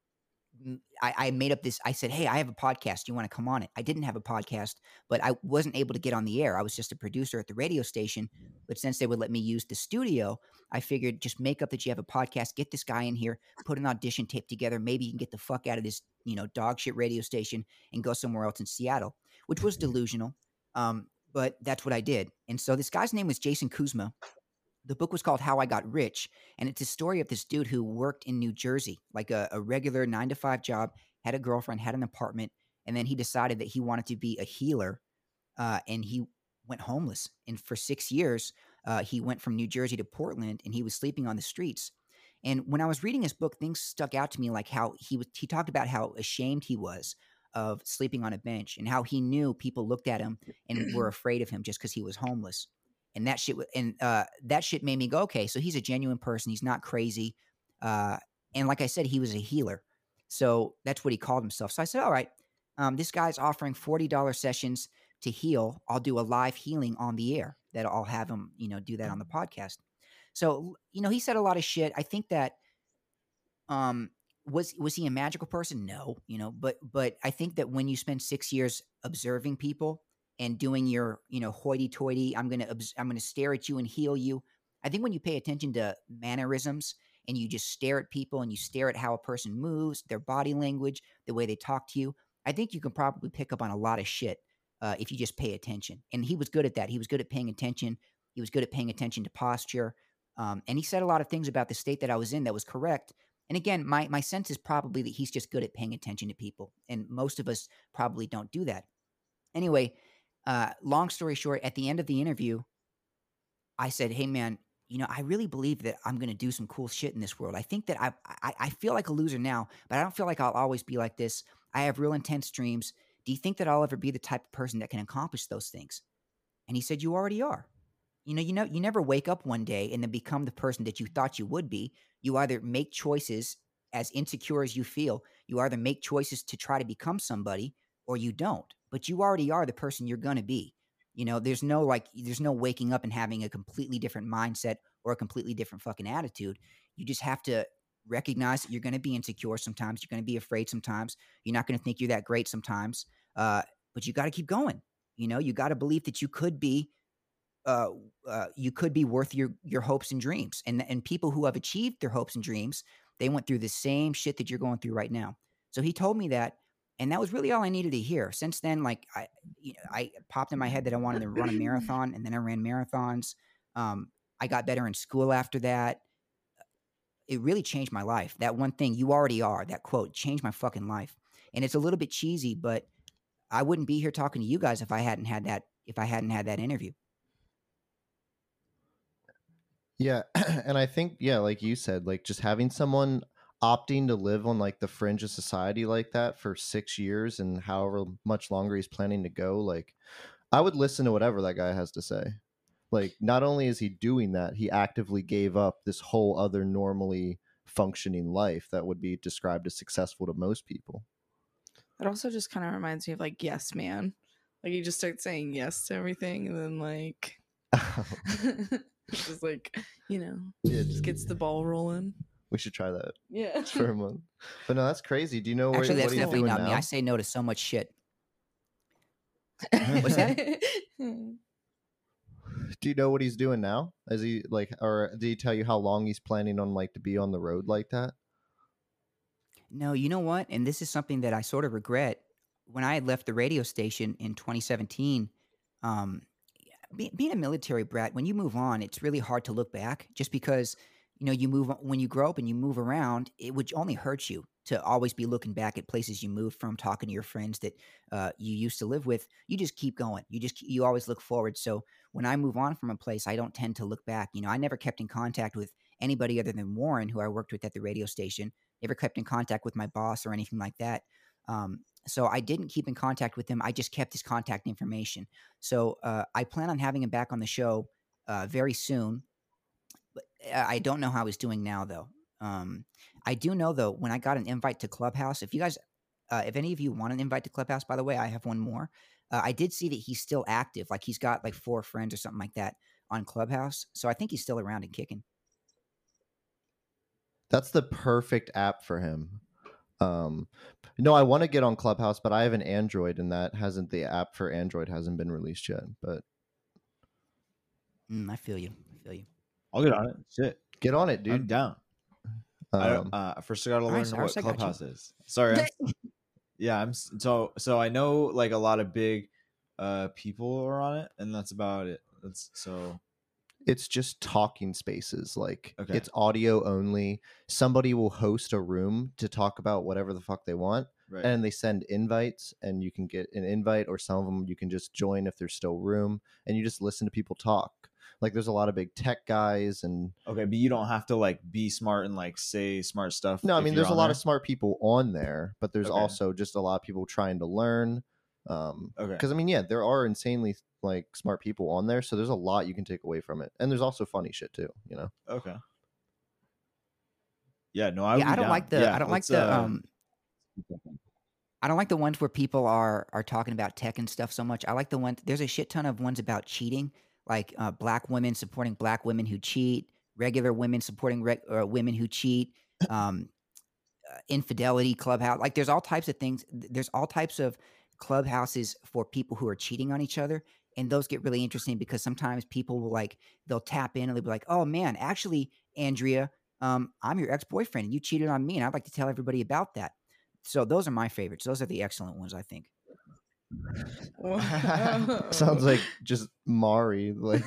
m- I, I made up this. I said, "Hey, I have a podcast. You want to come on it?" I didn't have a podcast, but I wasn't able to get on the air. I was just a producer at the radio station. But since they would let me use the studio, I figured just make up that you have a podcast, get this guy in here, put an audition tape together. Maybe you can get the fuck out of this, you know, dog shit radio station and go somewhere else in Seattle, which was delusional. Um, but that's what I did. And so this guy's name was Jason Kuzma. The book was called How I Got Rich, and it's a story of this dude who worked in New Jersey, like a, a regular nine to five job, had a girlfriend, had an apartment, and then he decided that he wanted to be a healer, uh, and he went homeless. And for six years, uh, he went from New Jersey to Portland, and he was sleeping on the streets. And when I was reading his book, things stuck out to me, like how he was. He talked about how ashamed he was of sleeping on a bench, and how he knew people looked at him and were afraid of him just because he was homeless. And that shit, and uh, that shit made me go, okay, so he's a genuine person. He's not crazy. Uh, and like I said, he was a healer. So that's what he called himself. So I said, all right, um, this guy's offering forty dollars sessions to heal. I'll do a live healing on the air. That I'll have him, you know, do that on the podcast. So, you know, he said a lot of shit. I think that, um, was was he a magical person? No, you know, but but I think that when you spend six years observing people and doing your, you know, hoity-toity, I'm gonna obs- I'm gonna stare at you and heal you. I think when you pay attention to mannerisms and you just stare at people and you stare at how a person moves, their body language, the way they talk to you, I think you can probably pick up on a lot of shit uh, if you just pay attention. And he was good at that. He was good at paying attention. He was good at paying attention to posture. Um, and he said a lot of things about the state that I was in that was correct. And again, my my sense is probably that he's just good at paying attention to people, and most of us probably don't do that. Anyway, uh, long story short, at the end of the interview, I said, "Hey, man, you know, I really believe that I'm going to do some cool shit in this world. I think that I, I I feel like a loser now, but I don't feel like I'll always be like this. I have real intense dreams. Do you think that I'll ever be the type of person that can accomplish those things?" And he said, "You already are. You know, you know, you never wake up one day and then become the person that you thought you would be. You either make choices, as insecure as you feel, you either make choices to try to become somebody or you don't. But you already are the person you're going to be. You know, there's no like, there's no waking up and having a completely different mindset or a completely different fucking attitude. You just have to recognize that you're going to be insecure sometimes. You're going to be afraid sometimes. You're not going to think you're that great sometimes. Uh, but you got to keep going. You know, you got to believe that you could be Uh, uh, you could be worth your your hopes and dreams. And and people who have achieved their hopes and dreams, they went through the same shit that you're going through right now. So he told me that, and that was really all I needed to hear. Since then, like I, you know, I popped in my head that I wanted to run a marathon, and then I ran marathons. Um, I got better in school after that. It really changed my life. That one thing, "you already are," that quote changed my fucking life. And it's a little bit cheesy, but I wouldn't be here talking to you guys if I hadn't had that. If I hadn't had that interview.
Yeah, and I think yeah, like you said, like just having someone opting to live on like the fringe of society like that for six years and however much longer he's planning to go, like I would listen to whatever that guy has to say. Like not only is he doing that, he actively gave up this whole other normally functioning life that would be described as successful to most people.
It also just kind of reminds me of like Yes Man. Like you just start saying yes to everything, and then like it's just like, you know,
Yeah,
just gets the ball rolling.
we should try that
Yeah.
for a month. But no, that's crazy. Do you know where,
Actually,
what
that's
he's
definitely
doing
not
now?
me. I say no to so much shit.
What's
that?
Do you know what he's doing now? Is he like, or did he tell you how long he's planning on like to be on the road like that?
No, you know what? And this is something that I sort of regret. When I had left the radio station in twenty seventeen, um, be, being a military brat, when you move on, it's really hard to look back just because, you know, you move when you grow up and you move around, it would only hurt you. to always be looking back at places you moved from, talking to your friends that uh, you used to live with. You just keep going. You just you always look forward. So when I move on from a place, I don't tend to look back. You know, I never kept in contact with anybody other than Warren, who I worked with at the radio station. Never kept in contact with my boss or anything like that. Um, so I didn't keep in contact with him. I just kept his contact information. So uh, I plan on having him back on the show uh, very soon. But I don't know how he's doing now, though. Um, I do know, though, when I got an invite to Clubhouse, if you guys, uh, if any of you want an invite to Clubhouse, by the way, I have one more. Uh, I did see that he's still active. Like he's got like four friends or something like that on Clubhouse. So I think he's still around and kicking.
That's the perfect app for him. Um, no, I want to get on Clubhouse, but I have an Android, and that hasn't the app for Android hasn't been released yet. But
Mm, I feel you. I feel you.
I'll get on it. Shit,
get on it,
I'm
dude.
down.
Um,
I uh, first I gotta
all
learn
right, Cyrus,
what
I got you.
Clubhouse is. Sorry. I'm, yeah, I'm s- so so I know like a lot of big uh people are on it, and that's about it. That's so
it's just talking spaces. Like
Okay.
it's audio only. Somebody will host a room to talk about whatever the fuck they want,
right.
and they send invites, and you can get an invite, or some of them you can just join if there's still room, and you just listen to people talk. Like there's a lot of big tech guys, and
Okay, but you don't have to like be smart and like say smart stuff.
no, I
if
mean
you're
there's a
on
lot
there?
of smart people on there, but there's
Okay.
also just a lot of people trying to learn. Um,
Okay.
because I mean, yeah, there are insanely like smart people on there, so there's a lot you can take away from it, and there's also funny shit too. You know.
Okay. Yeah, no, I would
yeah,
be
I don't
down.
like the.
Yeah,
I don't like
let's,
the.
uh,
Um, I don't like the ones where people are are talking about tech and stuff so much. I like the one. There's a shit ton of ones about cheating, like uh, black women supporting black women who cheat, regular women supporting reg- uh, women who cheat, um, uh, infidelity clubhouse. Like there's all types of things. th- There's all types of clubhouses for people who are cheating on each other, and those get really interesting because sometimes people will like they'll tap in and they'll be like, "Oh man, actually, Andrea, um, I'm your ex boyfriend and you cheated on me, and I'd like to tell everybody about that." So those are my favorites. Those are the excellent ones, I think.
Sounds like just Mari, like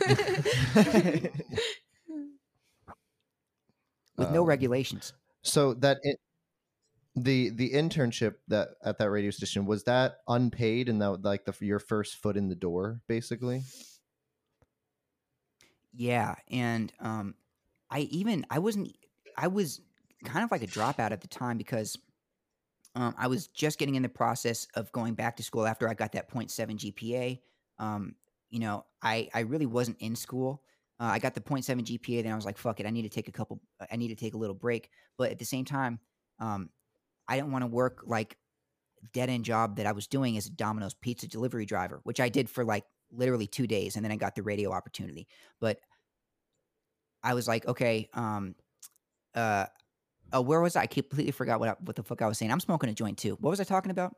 With no
Um,
regulations.
So that it, the the internship that at that radio station, was that unpaid, and that like the your first foot in the door, basically?
Yeah, and um, I even I wasn't I was kind of like a dropout at the time because um, I was just getting in the process of going back to school after I got that point seven G P A. Um, you know, I I really wasn't in school. Uh, I got the point seven G P A, then I was like, "Fuck it, I need to take a couple. I need to take a little break." But at the same time, um, I didn't want to work like dead end job that I was doing as a Domino's pizza delivery driver, which I did for like literally two days, and then I got the radio opportunity. But I was like, okay, um, uh, oh, where was I? I completely forgot what I, what the fuck I was saying. I'm smoking a joint too. What was I talking about?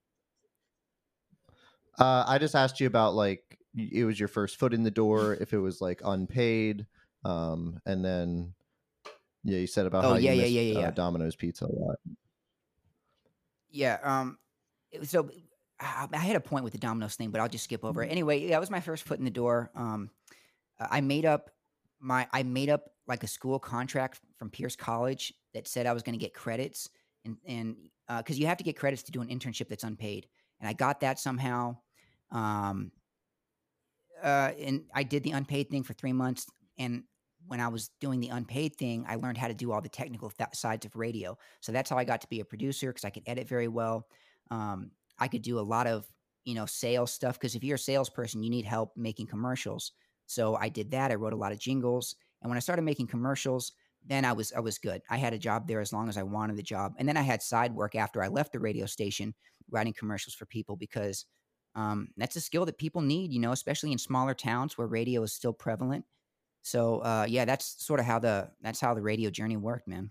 Uh, I just asked you about like y- it was your first foot in the door, if it was like unpaid, um, and then yeah, you said about
Oh
how
yeah,
you
yeah,
missed
yeah, yeah,
uh,
yeah.
Domino's pizza a lot.
Yeah. Um. it was- So I I had a point with the Domino's thing, but I'll just skip over it. Anyway, that was my first foot in the door. Um, I made up my I made up like a school contract from Pierce College that said I was going to get credits, and and because you have to get credits to do an internship that's unpaid, and I got that somehow. Um, uh, and I did the unpaid thing for three months. And when I was doing the unpaid thing, I learned how to do all the technical th- sides of radio. So that's how I got to be a producer because I could edit very well. Um, I could do a lot of you know sales stuff because if you're a salesperson, you need help making commercials. So I did that. I wrote a lot of jingles, and when I started making commercials, then I was I was good. I had a job there as long as I wanted the job, and then I had side work after I left the radio station, writing commercials for people because um, that's a skill that people need, you know, especially in smaller towns where radio is still prevalent. So uh, yeah, that's sort of how the that's how the radio journey worked, man.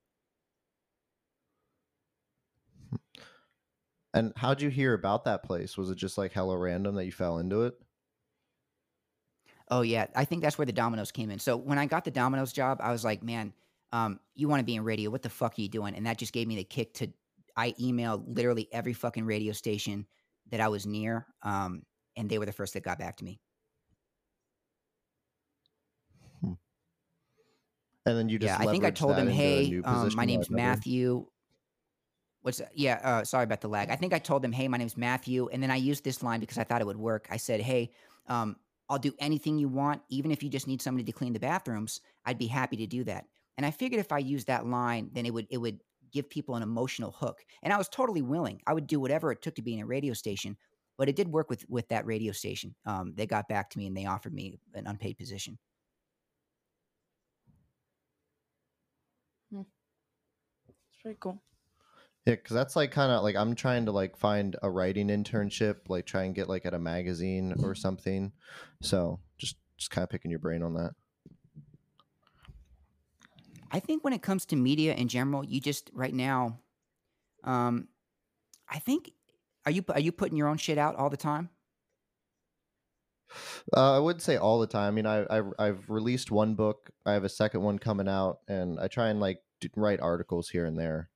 And how'd you hear about that place? Was it just like hella random that you fell into it?
Oh yeah, I think that's where the Domino's came in. So when I got the Domino's job, I was like, man, um, you want to be in radio? What the fuck are you doing? And that just gave me the kick to. I emailed literally every fucking radio station that I was near, um, and they were the first that got back to me.
Hmm. And then you just
Yeah, I think I
leveraged
told
that
them,
into a
hey,
new
um, my
position
name's
at another-
Matthew. What's yeah? Uh, sorry about the lag. I think I told them, "Hey, my name's Matthew," and then I used this line because I thought it would work. I said, "Hey, um, I'll do anything you want, even if you just need somebody to clean the bathrooms. I'd be happy to do that." And I figured if I used that line, then it would it would give people an emotional hook. And I was totally willing. I would do whatever it took to be in a radio station. But it did work with with that radio station. Um, they got back to me and they offered me an unpaid position.
It's pretty cool.
Yeah, because that's like kind of like I'm trying to like find a writing internship, like try and get like at a magazine or something. So just just kind of picking your brain on that.
I think when it comes to media in general, you just right now, um, I think are you are you putting your own shit out all the time?
Uh, I wouldn't say all the time. I mean, I, I I've released one book. I have a second one coming out, and I try and like do, write articles here and there.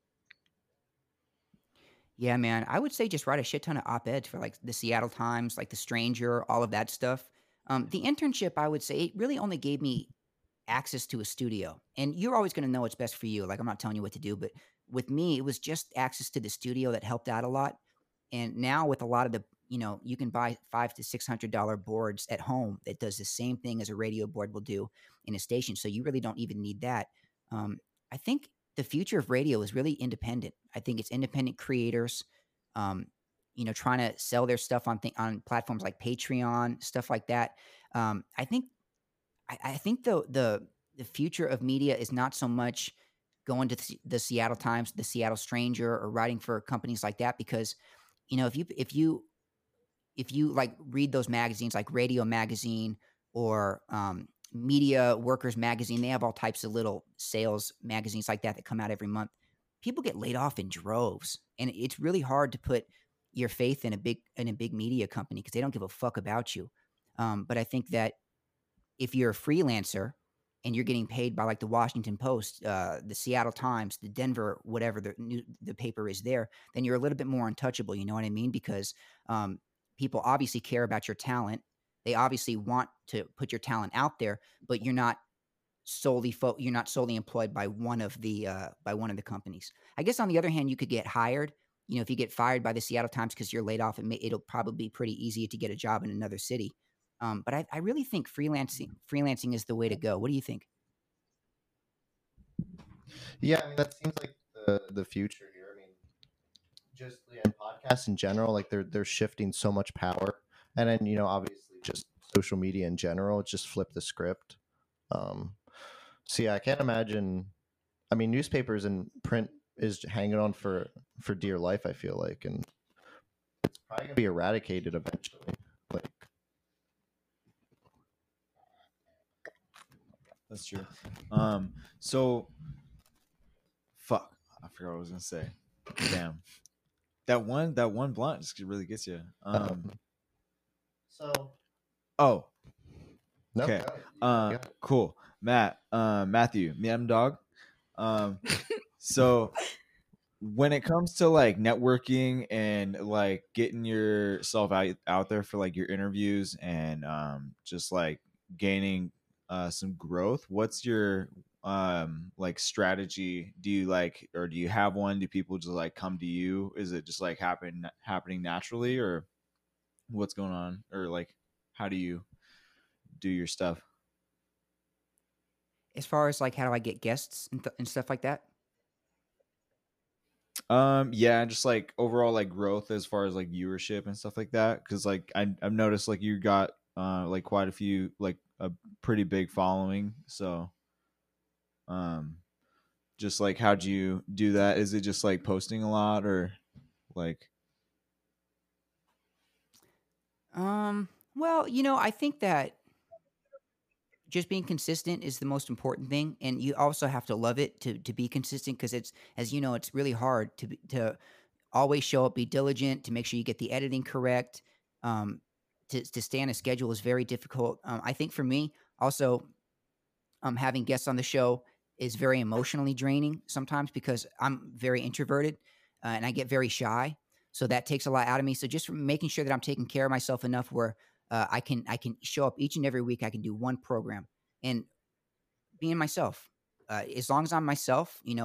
Yeah, man. I would say just write a shit ton of op-eds for like the Seattle Times, like The Stranger, all of that stuff. Um, the internship, I would say, it really only gave me access to a studio. And you're always going to know what's best for you. Like, I'm not telling you what to do, but with me, it was just access to the studio that helped out a lot. And now with a lot of the, you know, you can buy five to six hundred dollar boards at home that does the same thing as a radio board will do in a station. So you really don't even need that. Um, I think the future of radio is really independent. I think it's independent creators, um, you know, trying to sell their stuff on th- on platforms like Patreon, stuff like that. Um, I think I, I think the the the future of media is not so much going to the, the Seattle Times, the Seattle Stranger, or writing for companies like that, because you know if you if you if you like read those magazines like Radio Magazine or um, Media Workers Magazine, they have all types of little sales magazines like that that come out every month. People get laid off in droves, and it's really hard to put your faith in a big in a big media company because they don't give a fuck about you. Um, but I think that if you're a freelancer and you're getting paid by like the Washington Post, uh, the Seattle Times, the Denver, whatever the new, the paper is there, then you're a little bit more untouchable. You know what I mean? Because um, people obviously care about your talent. They obviously want to put your talent out there, but you're not solely fo- you're not solely employed by one of the uh, by one of the companies. I guess on the other hand, you could get hired. You know, if you get fired by the Seattle Times because you're laid off, it may, it'll probably be pretty easy to get a job in another city. Um, but I, I really think freelancing freelancing is the way to go. What do you think?
Yeah, I mean that seems like the the future here. I mean, just yeah, in podcasts in general, like they're they're shifting so much power, and then you know obviously just social media in general, just flip the script. Um, so yeah, I can't imagine. I mean, newspapers and print is hanging on for for dear life. I feel like, and it's probably gonna be eradicated eventually. Like,
That's true. Um, so fuck, I forgot what I was gonna say. Damn, that one, that one blunt just really gets you. Um,
um, so
oh,
no,
okay.
go-
Uh,
go.
cool, Matt, uh, Matthew, Miam Dog. Um, so when it comes to like networking and like getting yourself out out there for like your interviews and um just like gaining uh some growth, what's your um like strategy? Do you like, or do you have one? Do people just like come to you? Is it just like happen happening naturally, or what's going on, or like how do you do your stuff?
As far as like how do I get guests and, th- and stuff like that?
Um, yeah, just like overall like growth as far as like viewership and stuff like that. Cause like I I've noticed like you got uh like quite a few, like a pretty big following. So um just like how'd you do that? Is it just like posting a lot, or like
Um, well, you know, I think that just being consistent is the most important thing, and you also have to love it to to be consistent because it's, as you know, it's really hard to be, to always show up, be diligent, to make sure you get the editing correct. Um, to to stay on a schedule is very difficult. Um, I think for me, also, um, having guests on the show is very emotionally draining sometimes because I'm very introverted uh, and I get very shy. So that takes a lot out of me. So just making sure that I'm taking care of myself enough where uh, I can I can show up each and every week. I can do one program and being myself. Uh, as long as I'm myself, you know,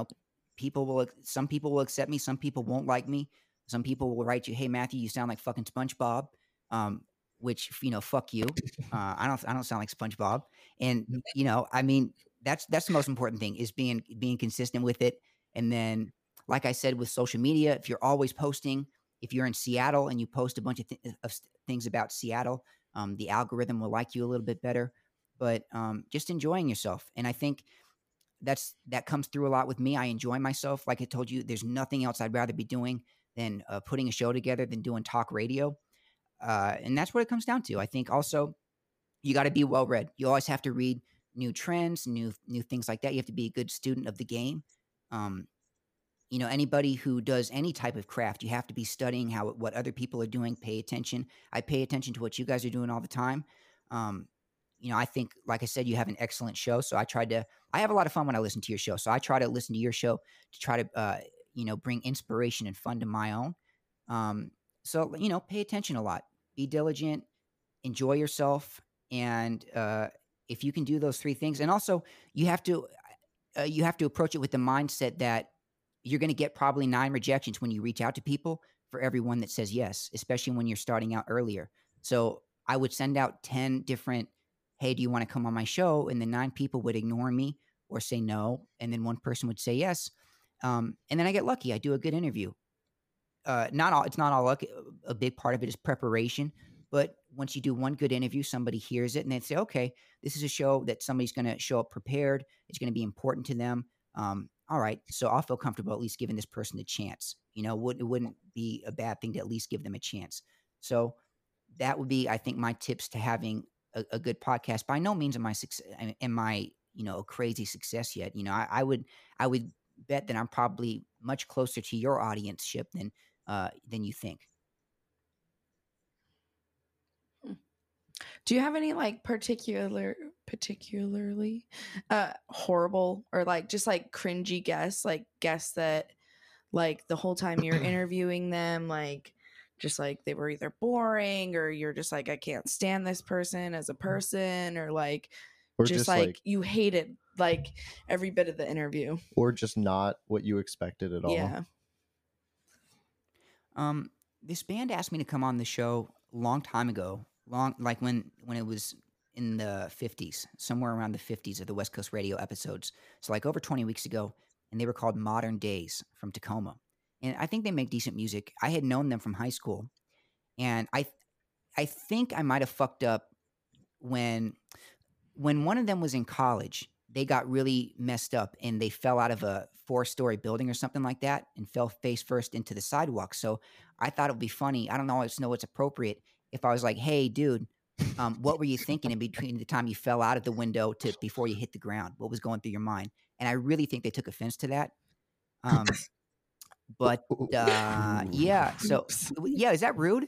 people will, some people will accept me. Some people won't like me. Some people will write you, "Hey, Matthew, you sound like fucking SpongeBob," um, which, you know, fuck you. Uh, I don't, I don't sound like SpongeBob. And, you know, I mean, that's, that's the most important thing is being, being consistent with it. And then, like I said, with social media, if you're always posting, if you're in Seattle and you post a bunch of, th- of things about Seattle, um, the algorithm will like you a little bit better, but um, just enjoying yourself. And I think that's, that comes through a lot with me. I enjoy myself. Like I told you, there's nothing else I'd rather be doing than uh, putting a show together than doing talk radio. Uh, and that's what it comes down to. I think also you got to be well read. You always have to read new trends, new, new things like that. You have to be a good student of the game. Um, you know, anybody who does any type of craft, you have to be studying how, what other people are doing, pay attention. I pay attention to what you guys are doing all the time. Um, you know, I think, like I said, you have an excellent show. So I tried to, I have a lot of fun when I listen to your show. So I try to listen to your show to try to, uh, you know, bring inspiration and fun to my own. Um, so, you know, pay attention a lot, be diligent, enjoy yourself. And, uh, if you can do those three things, and also you have to, uh, you have to approach it with the mindset that you're going to get probably nine rejections when you reach out to people for every one that says yes, especially when you're starting out earlier. So I would send out ten different, "Hey, do you want to come on my show?" And then nine people would ignore me or say no. And then one person would say yes. Um, and then I get lucky. I do a good interview. Uh, not all, it's not all luck. A big part of it is preparation. But once you do one good interview, somebody hears it and they say, "Okay, this is a show that somebody's going to show up prepared. It's going to be important to them. Um, all right, so I'll feel comfortable at least giving this person a chance." You know, would, it wouldn't be a bad thing to at least give them a chance. So that would be, I think, my tips to having a, a good podcast. By no means am I success, am I, you know, a crazy success yet. You know, I, I would, I would bet that I'm probably much closer to your audience ship than, uh, than you think.
Do you have any like particular, particularly uh, horrible or like just like cringy guests, like guests that like the whole time you're interviewing them, like just like they were either boring or you're just like, I can't stand this person as a person, or like
Or
just,
just
like,
like,
you hated like every bit of the interview?
or just not what you expected at all.
Yeah.
Um, this band asked me to come on the show a long time ago, long like when when it was in the fifties, somewhere around the fifties of the West Coast Radio episodes. So like over twenty weeks ago, and they were called Modern Days from Tacoma. And I think they make decent music. I had known them from high school, and I I think I might have fucked up when when one of them was in college. They got really messed up and they fell out of a four-story building or something like that and fell face first into the sidewalk. So I thought it would be funny. I don't always know what's appropriate. If I was like, "Hey, dude, um, what were you thinking in between the time you fell out of the window to before you hit the ground? What was going through your mind?" And I really think they took offense to that. Um, but uh, yeah, so
Oops.
yeah, is that rude?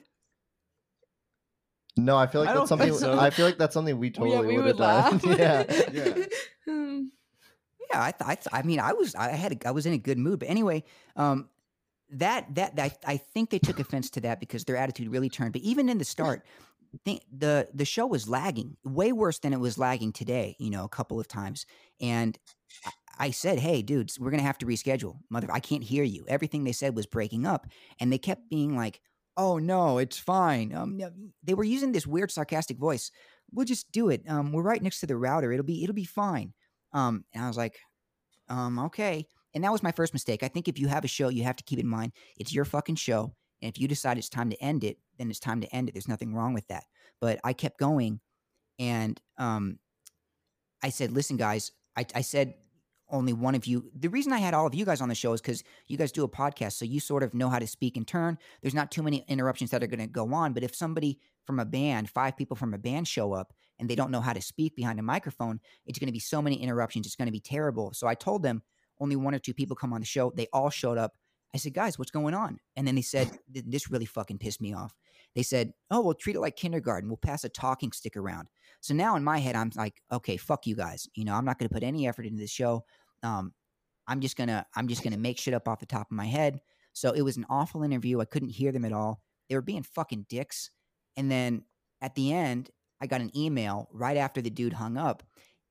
No, I feel like
I
that's
don't think
something.
so.
I feel like that's something we totally
yeah, we
would
would
have done.
laugh.
yeah.
Yeah.
Um,
Yeah, I, th- I, th- I mean, I was, I had, a, I was in a good mood. But anyway, um, that, that, that, I think they took offense to that because their attitude really turned. But even in the start, think the the show was lagging way worse than it was lagging today. You know, a couple of times, and I, I said, "Hey, dudes, we're gonna have to reschedule. Mother, I can't hear you." Everything they said was breaking up, and they kept being like, "Oh no, it's fine." Um, no," they were using this weird sarcastic voice. "We'll just do it. Um, we're right next to the router. It'll be, it'll be fine." Um, and I was like, um, okay. And that was my first mistake. I think if you have a show, you have to keep in mind it's your fucking show. And if you decide it's time to end it, then it's time to end it. There's nothing wrong with that. But I kept going. And um, I said, "Listen, guys," I, I said, "Only one of you." The reason I had all of you guys on the show is because you guys do a podcast. So you sort of know how to speak in turn. There's not too many interruptions that are going to go on. But if somebody from a band, five people from a band show up and they don't know how to speak behind a microphone, it's going to be so many interruptions. It's going to be terrible. So I told them only one or two people come on the show. They all showed up. I said, "Guys, what's going on?" And then they said, this really fucking pissed me off. They said, "Oh, we'll treat it like kindergarten. We'll pass a talking stick around." So now in my head, I'm like, okay, fuck you guys. You know, I'm not going to put any effort into this show. Um, I'm just going to, I'm just going to make shit up off the top of my head. So it was an awful interview. I couldn't hear them at all. They were being fucking dicks. And then at the end, I got an email right after the dude hung up.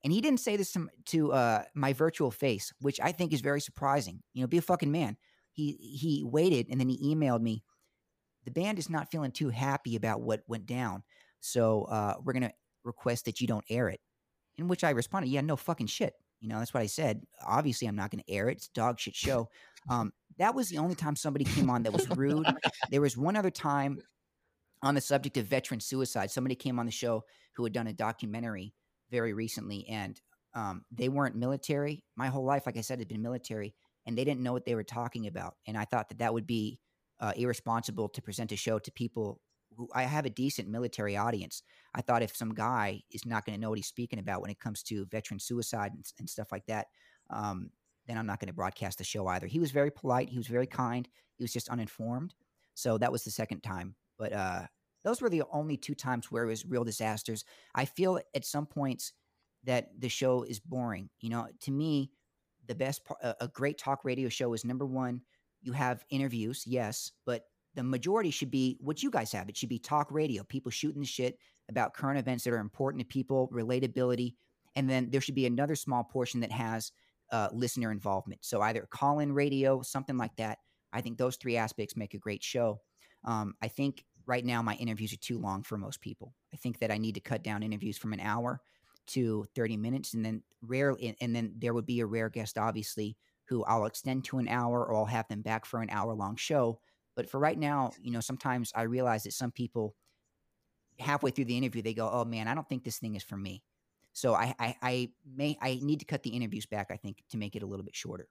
And he didn't say this to, to uh, my virtual face, which I think is very surprising. You know, be a fucking man. He he waited and then he emailed me. The band is not feeling too happy about what went down, so uh, we're gonna request that you don't air it. In which I responded, yeah, no fucking shit. You know, that's what I said. Obviously, I'm not gonna air it. It's a dog shit show. Um, that was the only time somebody came on that was rude. There was one other time on the subject of veteran suicide. Somebody came on the show who had done a documentary very recently, and um, they weren't military. My whole life, like I said, had been military, and they didn't know what they were talking about. And I thought that that would be uh, irresponsible to present a show to people who I have a decent military audience. I thought if some guy is not going to know what he's speaking about when it comes to veteran suicide and, and stuff like that, um, then I'm not going to broadcast the show either. He was very polite. He was very kind. He was just uninformed. So that was the second time. But uh, those were the only two times where it was real disasters. I feel at some points that the show is boring. You know, to me, the best part, a great talk radio show is number one, you have interviews, yes, but the majority should be what you guys have. It should be talk radio, people shooting the shit about current events that are important to people, relatability. And then there should be another small portion that has uh, listener involvement. So either call-in radio, something like that. I think those three aspects make a great show. Um, I think right now my interviews are too long for most people. I think that I need to cut down interviews from an hour to thirty minutes, and then rare, and then there would be a rare guest, obviously, who I'll extend to an hour, or I'll have them back for an hour long show. But for right now, you know, sometimes I realize that some people halfway through the interview, they go, "Oh man, I don't think this thing is for me." So I, I, I may, I need to cut the interviews back, I think, to make it a little bit shorter.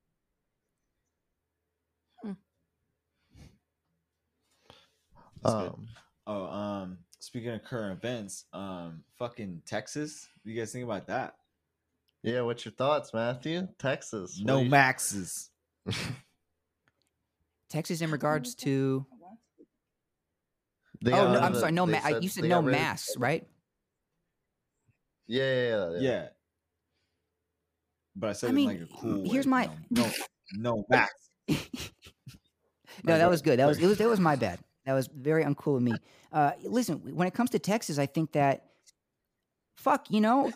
Hmm.
That's good.
Um,
Oh, um, speaking of current events, um, fucking Texas. What do you guys think about that?
yeah, what's your thoughts, Matthew? Texas. what
No
do you-
maxes.
Texas in regards to,
They
oh,
got
no,
rid
I'm
of-
sorry, no,
they
ma- I,
said
you said
they
no
got rid of-
masks, right?
Yeah, yeah, yeah, yeah.
Yeah. But I said
I
it in
mean,
like a cool
here's
way.
my-
no, no, no max.
No,
My
that
bad.
was good. That was
Sorry.
it was that was my bad. That was very uncool of me. Uh, listen, when it comes to Texas, I think that fuck, you know,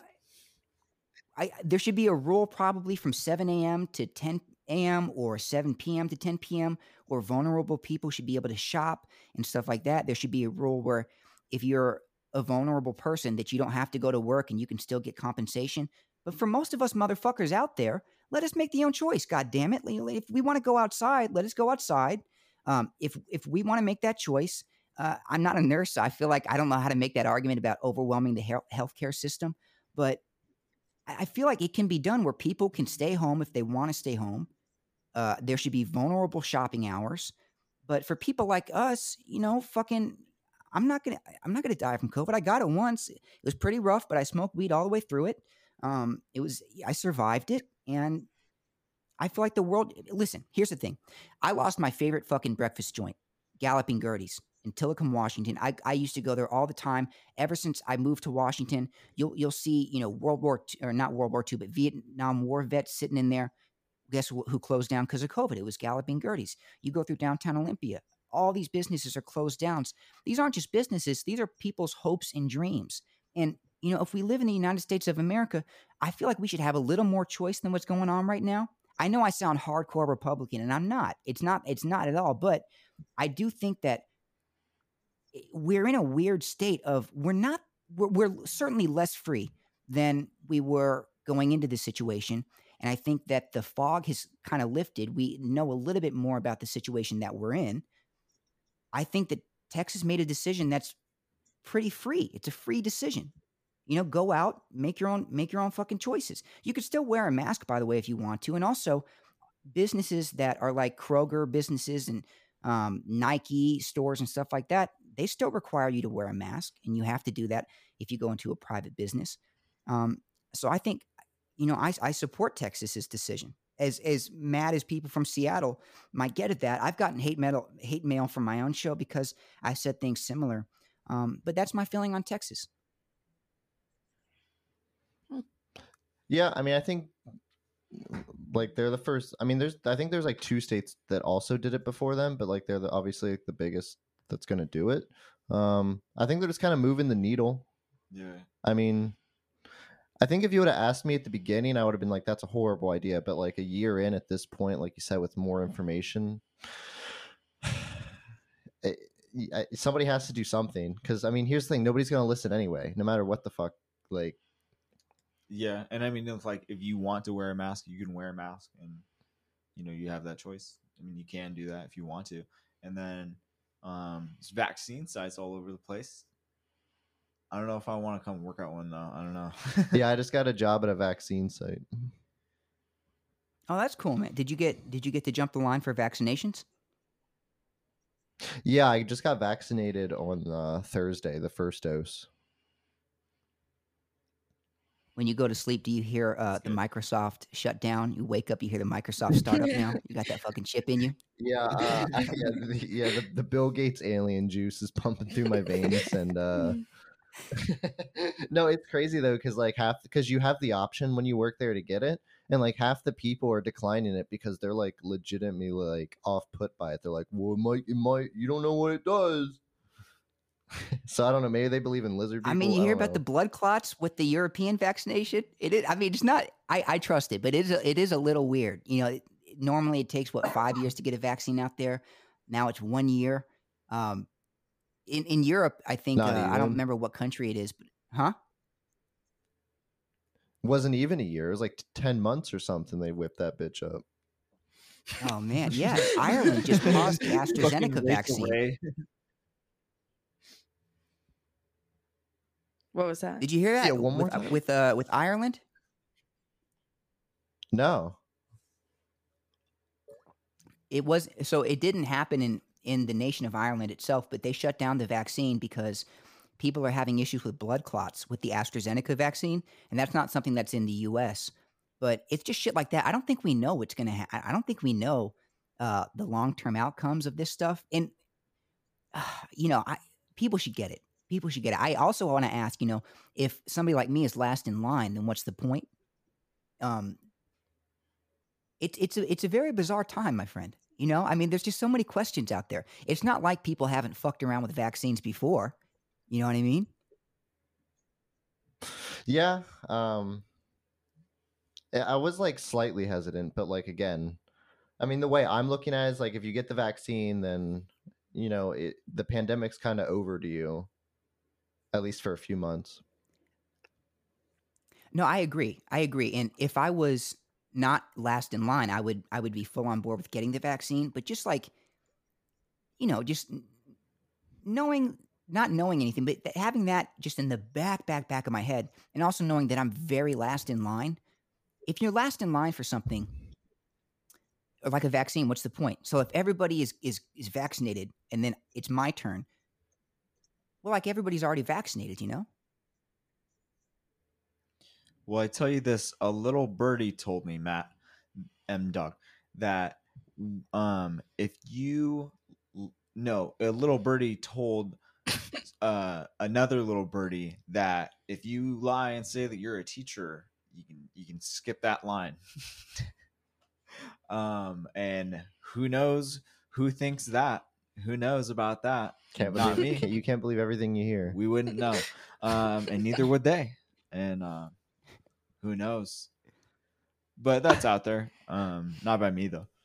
I there should be a rule probably from seven a.m. to ten a.m. or seven p.m. to ten p.m. where vulnerable people should be able to shop and stuff like that. There should be a rule where if you're a vulnerable person that you don't have to go to work and you can still get compensation. But for most of us motherfuckers out there, let us make the own choice. God damn it! If we want to go outside, let us go outside. Um, if if we want to make that choice, uh, I'm not a nurse, so I feel like I don't know how to make that argument about overwhelming the he- healthcare system. But I I feel like it can be done where people can stay home if they want to stay home. Uh, there should be vulnerable shopping hours. But for people like us, you know, fucking, I'm not gonna I'm not gonna die from COVID. I got it once. It was pretty rough, but I smoked weed all the way through it. Um, it was I survived it, and I feel like the world. Listen, here's the thing: I lost my favorite fucking breakfast joint, Galloping Gertie's in Tillicum, Washington. I, I used to go there all the time. Ever since I moved to Washington, you'll you'll see, you know, World War Two, or not World War Two, but Vietnam War vets sitting in there. Guess wh- who closed down because of COVID? It was Galloping Gertie's. You go through downtown Olympia. All these businesses are closed down. These aren't just businesses. These are people's hopes and dreams. And, you know, if we live in the United States of America, I feel like we should have a little more choice than what's going on right now. I know I sound hardcore Republican, and I'm not. It's not. It's not at all. But I do think that we're in a weird state of we're not. We're, we're certainly less free than we were going into this situation. And I think that the fog has kind of lifted. We know a little bit more about the situation that we're in. I think that Texas made a decision that's pretty free. It's a free decision. You know, go out, make your own, make your own fucking choices. You could still wear a mask, by the way, if you want to. And also, businesses that are like Kroger businesses and um, Nike stores and stuff like that, they still require you to wear a mask, and you have to do that if you go into a private business. Um, so I think, you know, I, I support Texas's decision. As as mad as people from Seattle might get at that, I've gotten hate mail, hate mail from my own show because I said things similar. Um, but that's my feeling on Texas.
Yeah, I mean, I think like they're the first. I mean, there's I think there's like two states that also did it before them, but like they're the, obviously like, the biggest that's going to do it. Um, I think they're just kind of moving the needle.
Yeah.
I mean, I think if you would have asked me at the beginning, I would have been like, "That's a horrible idea." But like a year in at this point, like you said, with more information, it, I, somebody has to do something. Because I mean, here's the thing: nobody's gonna listen anyway, no matter what the fuck. Like,
Yeah, and I mean, if like if you want to wear a mask, you can wear a mask, and you know you have that choice. I mean, you can do that if you want to, and then um, there's vaccine sites all over the place. I don't know if I want to come work at one though. I don't know.
yeah, I just got a job at a vaccine site.
Oh, that's cool, man. Did you get did you get to jump the line for vaccinations?
Yeah, I just got vaccinated on uh, Thursday, the first dose.
When you go to sleep, do you hear uh, the
good.
Microsoft shut down? You wake up, you hear the Microsoft startup now. You got that fucking chip in you.
Yeah, uh, I, yeah, the, yeah. The, the Bill Gates alien juice is pumping through my veins, and uh, no, it's crazy though, because like half because you have the option when you work there to get it, and like half the people are declining it because they're like legitimately like off put by it. They're like, well, it might, it might, you don't know what it does. So I don't know. Maybe they believe in lizard people.
I mean, you
I
hear
don't
about the
know.
blood clots with the European vaccination. It is. I mean, it's not. I, I trust it, but it is. A, it is a little weird. You know, it, normally it takes what five years to get a vaccine out there. Now it's one year. Um, in in Europe, I think uh,
Not
I don't
even.
remember what country it is, but huh?
Wasn't even a year. It was like ten months or something. They whipped that bitch up.
Oh man, yeah. Ireland just paused the AstraZeneca
Fucking Rachel
vaccine.
Ray.
What was that?
Did you hear that?
Yeah, one more
with, uh,
time.
with uh with Ireland.
No.
It was so it didn't happen in in the nation of Ireland itself, but they shut down the vaccine because people are having issues with blood clots with the AstraZeneca vaccine, and that's not something that's in the U S. But it's just shit like that. I don't think we know what's gonna. Ha- I don't think we know uh, the long term outcomes of this stuff. And uh, you know, I people should get it. People should get it. I also want to ask, you know, if somebody like me is last in line, then what's the point? Um, it's it's a it's a very bizarre time, my friend. You know, I mean, there's just so many questions out there. It's not like people haven't fucked around with vaccines before. You know what I mean?
Yeah. Um. I I was like slightly hesitant, but like again, I mean, the way I'm looking at it is like if you get the vaccine, then you know it, the pandemic's kind of over to you, at least for a few months.
No, I agree. I agree. And if I was not last in line, I would I would be full on board with getting the vaccine. But just like, you know, just n- knowing not knowing anything, but th- having that just in the back, back, back of my head, and also knowing that I'm very last in line. If you're last in line for something or like a vaccine, what's the point? So if everybody is is is vaccinated and then it's my turn, well, like everybody's already vaccinated, you know?
Well, I tell you this, a little birdie told me, Matt M. Doug, that um if you no, a little birdie told uh another little birdie that if you lie and say that you're a teacher, you can you can skip that line. um and who knows who thinks that? Who knows about that?
Can't
Not
believe
me.
can't, you can't believe everything you hear.
We wouldn't know. Um and neither would they. And uh who knows? But that's out there. Um, not by me though.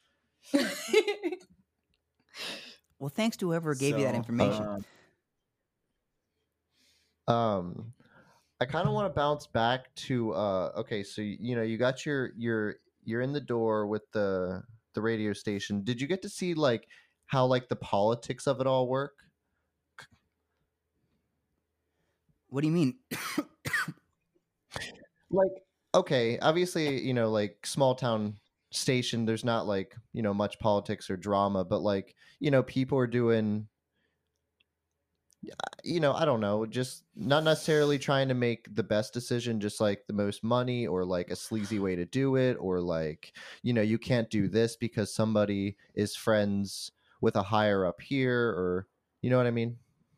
Well, thanks to whoever gave you that
So,
information.
um,
Um, I kind of want to bounce back to uh, okay, so you, you know you got your your you're in the door with the the radio station. Did you get to see like how like the politics of it all work?
What do you mean?
Like, okay, obviously, you know, like small town station, there's not like, you know, much politics or drama, but like, you know, people are doing, you know, I don't know, just not necessarily trying to make the best decision, just like the most money or like a sleazy way to do it, or like, you know, you can't do this because somebody is friends with a higher up here, or you know what I mean?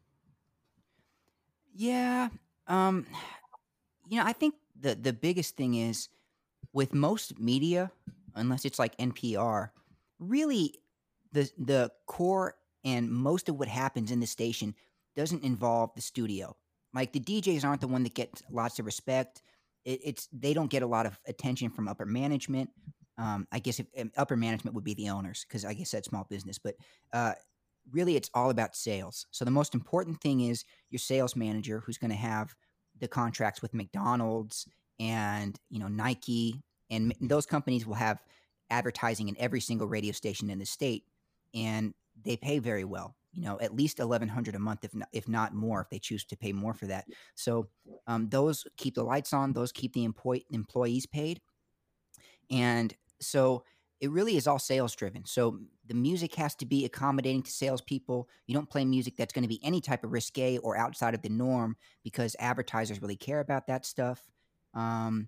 Yeah. Um, you know, I think the the biggest thing is with most media, unless it's like N P R, really the the core and most of what happens in the station doesn't involve the studio. Like the D Js aren't the one that gets lots of respect. it, it's they don't get a lot of attention from upper management. Um, I guess if, um, upper management would be the owners because I guess that's small business, but uh, really it's all about sales. So the most important thing is your sales manager who's going to have the contracts with McDonald's and you know Nike, and m- those companies will have advertising in every single radio station in the state, and they pay very well. You know, at least eleven hundred a month, if not, if not more, if they choose to pay more for that. So um, those keep the lights on. Those keep the employ- employees paid, and so it really is all sales driven. So the music has to be accommodating to salespeople. You don't play music that's going to be any type of risque or outside of the norm because advertisers really care about that stuff. Um,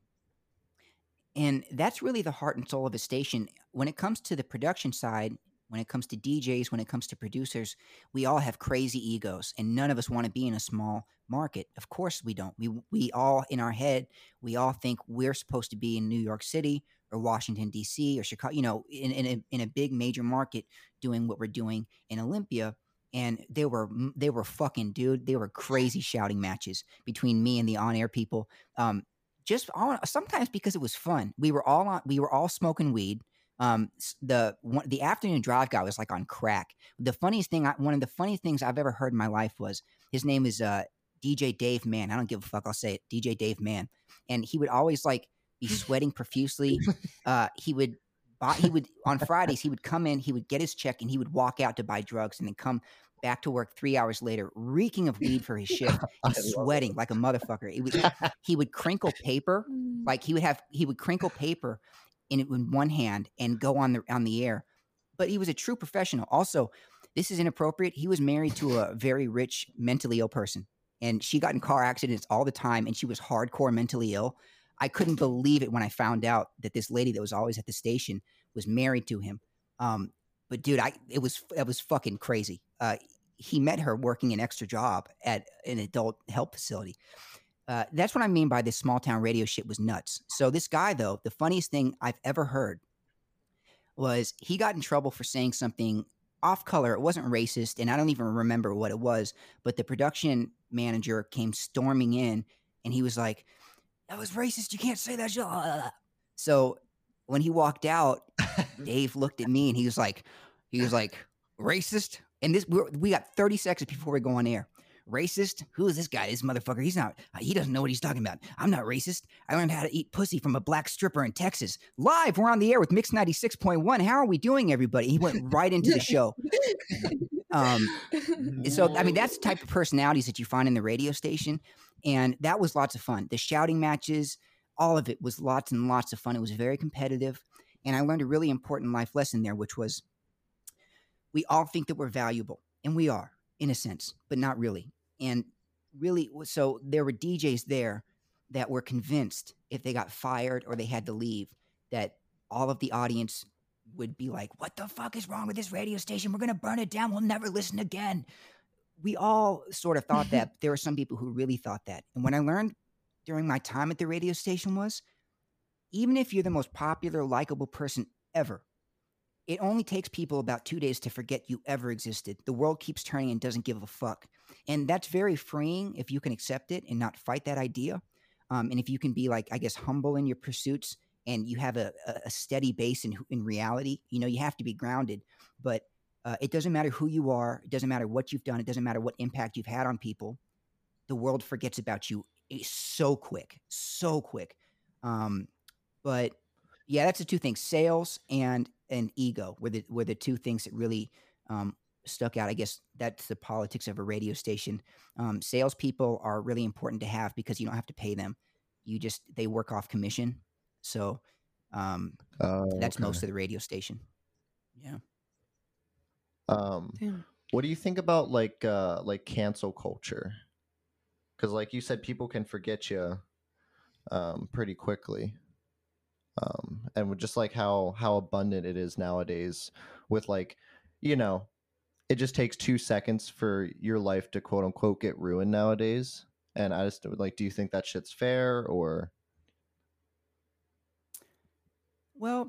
and that's really the heart and soul of a station. When it comes to the production side, when it comes to D Js, when it comes to producers, we all have crazy egos and none of us want to be in a small market. Of course we don't. We we all in our head, we all think we're supposed to be in New York City or Washington D C or Chicago, you know, in in a, in a big major market doing what we're doing in Olympia. And they were they were fucking dude, they were crazy shouting matches between me and the on-air people. Um just on, sometimes because it was fun. We were all on we were all smoking weed. Um, s- the one, the afternoon drive guy was like on crack. The funniest thing, I, one of the funniest things I've ever heard in my life was his name is uh, D J Dave Mann. I don't give a fuck. I'll say it, D J Dave Mann. And he would always like be sweating profusely. Uh, he would buy, he would on Fridays he would come in, he would get his check, and he would walk out to buy drugs, and then come back to work three hours later, reeking of weed for his shift
I
and
love
sweating
it.
like a motherfucker. It was he would crinkle paper,
Mm.
like he would have he would crinkle paper in it in one hand and go on the on the air. But he was a true professional. Also, this is inappropriate. He was married to a very rich, mentally ill person, and she got in car accidents all the time, and she was hardcore mentally ill. I couldn't believe it when I found out that this lady that was always at the station was married to him. Um, but dude, I it was it was fucking crazy. Uh, he met her working an extra job at an adult help facility. Uh, that's what I mean by this small town radio shit was nuts. So this guy, though, the funniest thing I've ever heard was he got in trouble for saying something off color. It wasn't racist, and I don't even remember what it was. But the production manager came storming in, and he was like, "That was racist. You can't say that shit." So when he walked out, Dave looked at me, and he was like, "He was like racist." And this we we got thirty seconds before we go on air. Racist? Who is this guy? This motherfucker. He's not, he doesn't know what he's talking about. I'm not racist. I learned how to eat pussy from a black stripper in Texas. Live, we're on the air with Mix ninety-six point one. How are we doing, everybody? He went right into the show. Um, so, I mean, that's the type of personalities that you find in the radio station. And that was lots of fun. The shouting matches, all of it was lots and lots of fun. It was very competitive. And I learned a really important life lesson there, which was we all think that we're valuable. And we are, in a sense, but not really. And really, so there were D Js there that were convinced if they got fired or they had to leave, that all of the audience would be like, "What the fuck is wrong with this radio station? We're going to burn it down. We'll never listen again." We all sort of thought that. There were some people who really thought that. And when I learned during my time at the radio station was, even if you're the most popular, likable person ever, it only takes people about two days to forget you ever existed. The world keeps turning and doesn't give a fuck. And that's very freeing if you can accept it and not fight that idea. Um, and if you can be like, I guess, humble in your pursuits and you have a, a steady base in, in reality, you know, you have to be grounded. But uh, it doesn't matter who you are. It doesn't matter what you've done. It doesn't matter what impact you've had on people. The world forgets about you so quick, so quick. Um, but yeah, that's the two things: sales and and ego were the were the two things that really um, stuck out. I guess that's the politics of a radio station. Um, salespeople are really important to have because you don't have to pay them; you just they work off commission. So um,
Oh,
that's
okay.
most of the radio station. Yeah.
Um,
Damn.
what do you think about like uh like cancel culture? Because like you said, people can forget you um pretty quickly. Um, and with just like how how abundant it is nowadays with like, you know, it just takes two seconds for your life to quote unquote get ruined nowadays. And I just like, do you think that shit's fair or?
Well,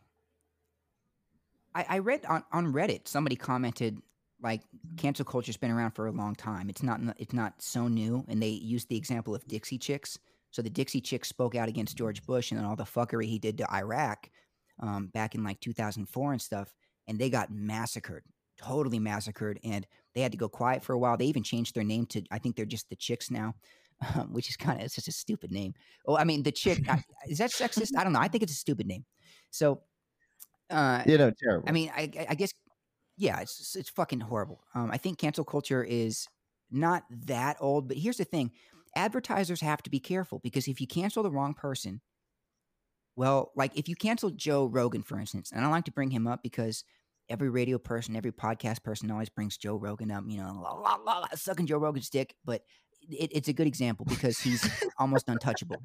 I, I read on, on Reddit, somebody commented like cancel culture's been around for a long time. It's not it's not so new, and they used the example of Dixie Chicks. So the Dixie Chicks spoke out against George Bush and then all the fuckery he did to Iraq um, back in like two thousand four and stuff. And they got massacred, totally massacred. And they had to go quiet for a while. They even changed their name to, I think they're just the Chicks now, um, which is kind of, it's just a stupid name. Oh, I mean, the Chick, I, is that sexist? I don't know. I think it's a stupid name. So, uh,
You know, terrible.
I mean, I, I guess, yeah, it's it's fucking horrible. Um, I think cancel culture is not that old, but here's the thing. Advertisers have to be careful because if you cancel the wrong person, well, like if you cancel Joe Rogan, for instance, and I like to bring him up because every radio person, every podcast person always brings Joe Rogan up, you know, la, la, la, la, sucking Joe Rogan's dick, but it, it's a good example because he's almost untouchable.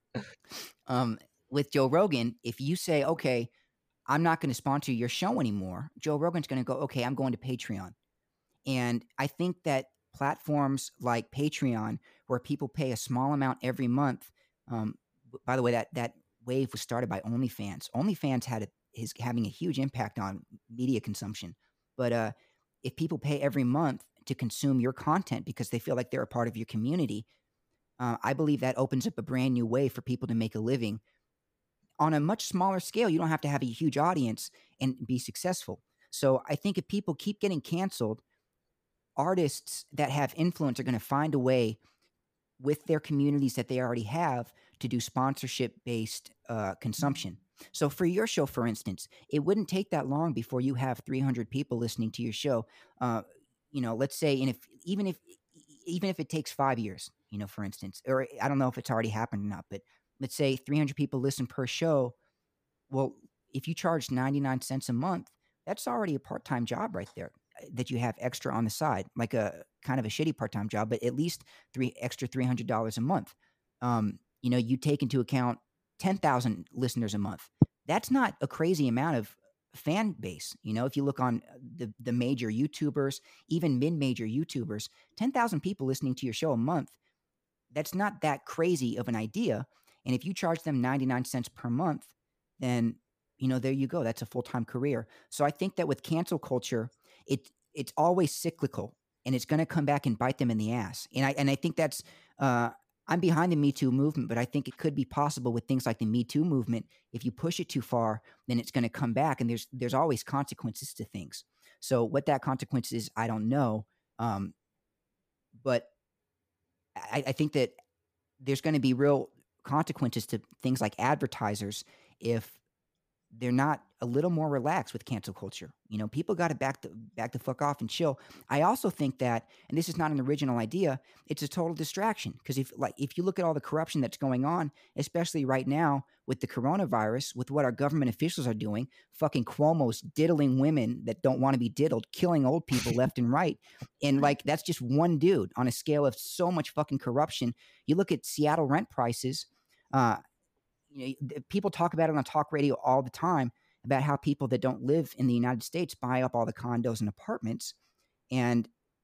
Um, with Joe Rogan, if you say, okay, I'm not going to sponsor your show anymore, Joe Rogan's going to go, okay, I'm going to Patreon. And I think that platforms like Patreon, where people pay a small amount every month, um, by the way, that that wave was started by OnlyFans. OnlyFans had a, is having a huge impact on media consumption. But uh, if people pay every month to consume your content because they feel like they're a part of your community, uh, I believe that opens up a brand new way for people to make a living on a much smaller scale. You don't have to have a huge audience and be successful. So I think if people keep getting canceled, artists that have influence are going to find a way with their communities that they already have to do sponsorship-based uh, consumption. So for your show, for instance, it wouldn't take that long before you have three hundred people listening to your show. Uh, you know, let's say, and if even if even if it takes five years, you know, for instance, or I don't know if it's already happened or not, but let's say three hundred people listen per show. Well, if you charge ninety-nine cents a month, that's already a part-time job right there that you have extra on the side, like a kind of a shitty part-time job, but at least three extra three hundred dollars a month. Um, you know, you take into account ten thousand listeners a month. That's not a crazy amount of fan base. You know, if you look on the, the major YouTubers, even mid-major YouTubers, ten thousand people listening to your show a month, that's not that crazy of an idea. And if you charge them ninety-nine cents per month, then, you know, there you go. That's a full-time career. So I think that with cancel culture, it it's always cyclical and it's going to come back and bite them in the ass. And I, and I think that's, uh, I'm behind the Me Too movement, but I think it could be possible with things like the Me Too movement. If you push it too far, then it's going to come back, and there's, there's always consequences to things. So what that consequence is, I don't know. Um, but I, I think that there's going to be real consequences to things like advertisers if they're not a little more relaxed with cancel culture. You know, people got to back the back the fuck off and chill. I also think that, and this is not an original idea, it's a total distraction. Because if like if you look at all the corruption that's going on, especially right now with the coronavirus, with what our government officials are doing, fucking Cuomo's diddling women that don't want to be diddled, killing old people left and right. And like that's just one dude on a scale of so much fucking corruption. You look at Seattle rent prices, uh, you know, people talk about it on talk radio all the time about how people that don't live in the United States buy up all the condos and apartments, and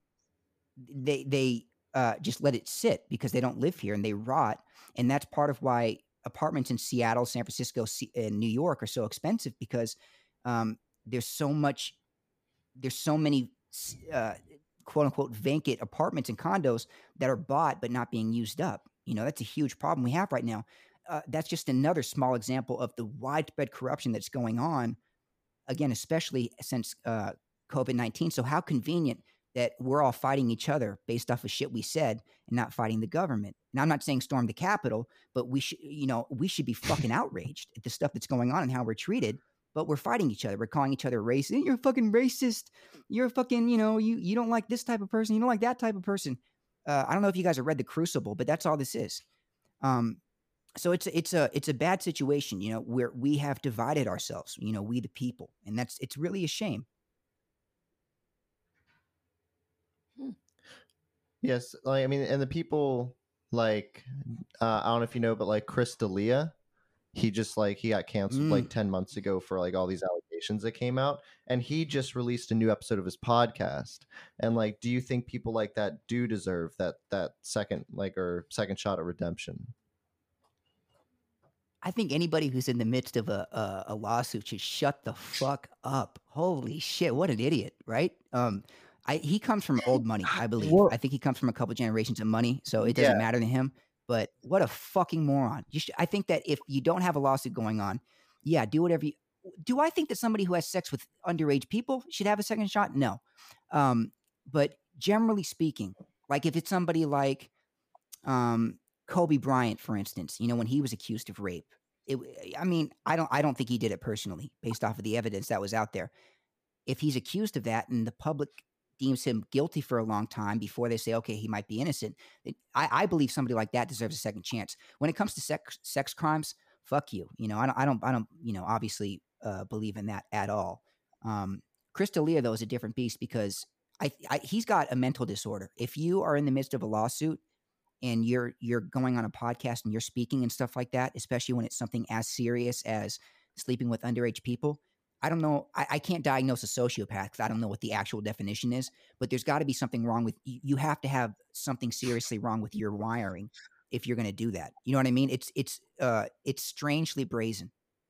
they they uh, just let it sit because they don't live here and they rot. And that's part of why apartments in Seattle, San Francisco, and New York are so expensive because um, there's so much, there's so many uh, quote unquote vacant apartments and condos that are bought but not being used up. You know, that's a huge problem we have right now. Uh, that's just another small example of the widespread corruption that's going on, again, especially since uh, COVID nineteen. So how convenient that we're all fighting each other based off of shit we said and not fighting the government. Now, I'm not saying storm the Capitol, but we should, you know, we should be fucking outraged at the stuff that's going on and how we're treated, but we're fighting each other. We're calling each other racist. You're a fucking racist. You're a fucking, you know, you, you don't like this type of person. You don't like that type of person. Uh, I don't know if you guys have read The Crucible, but that's all this is. Um, So it's it's a it's a bad situation, you know, where we have divided ourselves, you know, we the people, and that's it's really a shame.
Yes, like I mean, and the people like uh, I don't know if you know, but like Chris D'Elia, he just like he got canceled
Mm.
like ten months ago for like all these allegations that came out, and he just released a new episode of his podcast. And like, do you think people like that do deserve that that second like or second shot at redemption?
I think anybody who's in the midst of a, a a lawsuit should shut the fuck up. Holy shit, what an idiot, right? Um, I he comes from old money, I believe.
Well-
I think he comes from a couple generations of money, so it doesn't
Yeah.
matter to him. But what a fucking moron. You should, I think that if you don't have a lawsuit going on, yeah, do whatever you do. I think that somebody who has sex with underage people should have a second shot? No. Um, but generally speaking, like if it's somebody like um, Kobe Bryant, for instance, you know, when he was accused of rape, it, I mean, I don't, I don't think he did it personally based off of the evidence that was out there. If he's accused of that and the public deems him guilty for a long time before they say, okay, he might be innocent, I, I believe somebody like that deserves a second chance. When it comes to sex, sex crimes, fuck you. You know, I don't, I don't, I don't, you know, obviously uh, believe in that at all. Um, Chris D'Elia, though, is a different beast because I, I, he's got a mental disorder. If you are in the midst of a lawsuit and you're, you're going on a podcast and you're speaking and stuff like that, especially when it's something as serious as sleeping with underage people, I don't know. I, I can't diagnose a sociopath because I don't know what the actual definition is, but there's got to be something wrong with you. You have to have something seriously wrong with your wiring if you're going to do that. You know what I mean? It's, it's, uh, it's strangely brazen.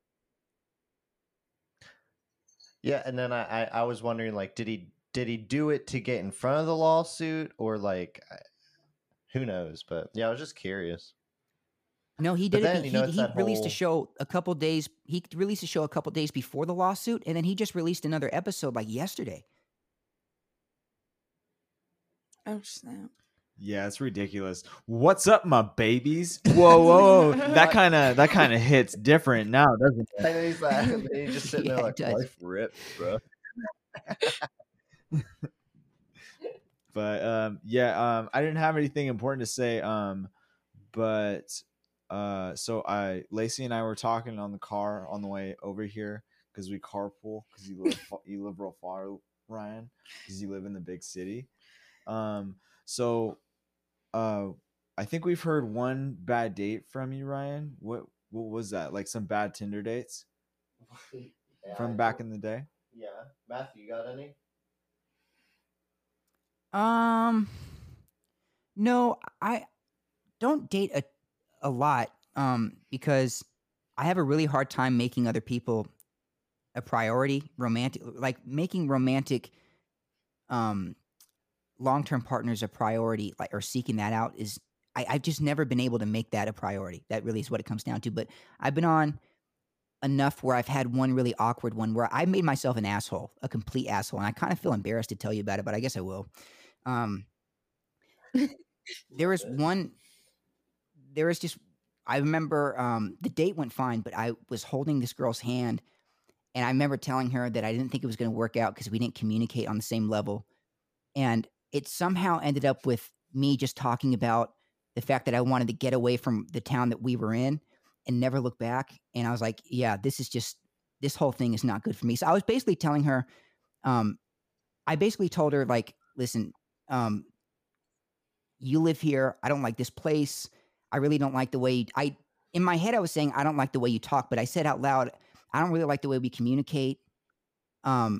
Yeah. And then I, I, I was wondering, like, did he, did he do it to get in front of the lawsuit or like, who knows? But yeah, I was just curious.
No, he did
then,
it.
you
He,
know, it's
he
that
released
whole-
a show a couple days. He released a show a couple days before the lawsuit, and then he just released another episode like yesterday.
Oh snap!
Yeah, it's ridiculous. What's up, my babies? Whoa, whoa, that kind of that kind of hits different now, doesn't it?
I know he's like, he's just sitting
Yeah,
there
it
like,
does.
life ripped, bro.
But um, yeah, um, I didn't have anything important to say. Um, but uh, so I, Lacey and I were talking on the car on the way over here because we carpool because you live fa- you live real far, Ryan, because you live in the big city. Um, so uh, I think we've heard one bad date from you, Ryan. What what was that? Like some bad Tinder dates
Yeah,
from
I
back
don't-
in the day?
Yeah, Matthew, you got any?
Um, no, I don't date a, a lot um, because I have a really hard time making other people a priority, romantic, like making romantic um, long-term partners a priority, like or seeking that out is I, I've just never been able to make that a priority. That really is what it comes down to. But I've been on enough where I've had one really awkward one where I made myself an asshole, a complete asshole, and I kind of feel embarrassed to tell you about it, but I guess I will. Um, there was one. There was just. I remember um, the date went fine, but I was holding this girl's hand, and I remember telling her that I didn't think it was going to work out because we didn't communicate on the same level, and it somehow ended up with me just talking about the fact that I wanted to get away from the town that we were in and never look back. And I was like, yeah, this is just, this whole thing is not good for me. So I was basically telling her, um, I basically told her like, listen, um, you live here. I don't like this place. I really don't like the way you, I, in my head, I was saying, I don't like the way you talk, but I said out loud, I don't really like the way we communicate. Um,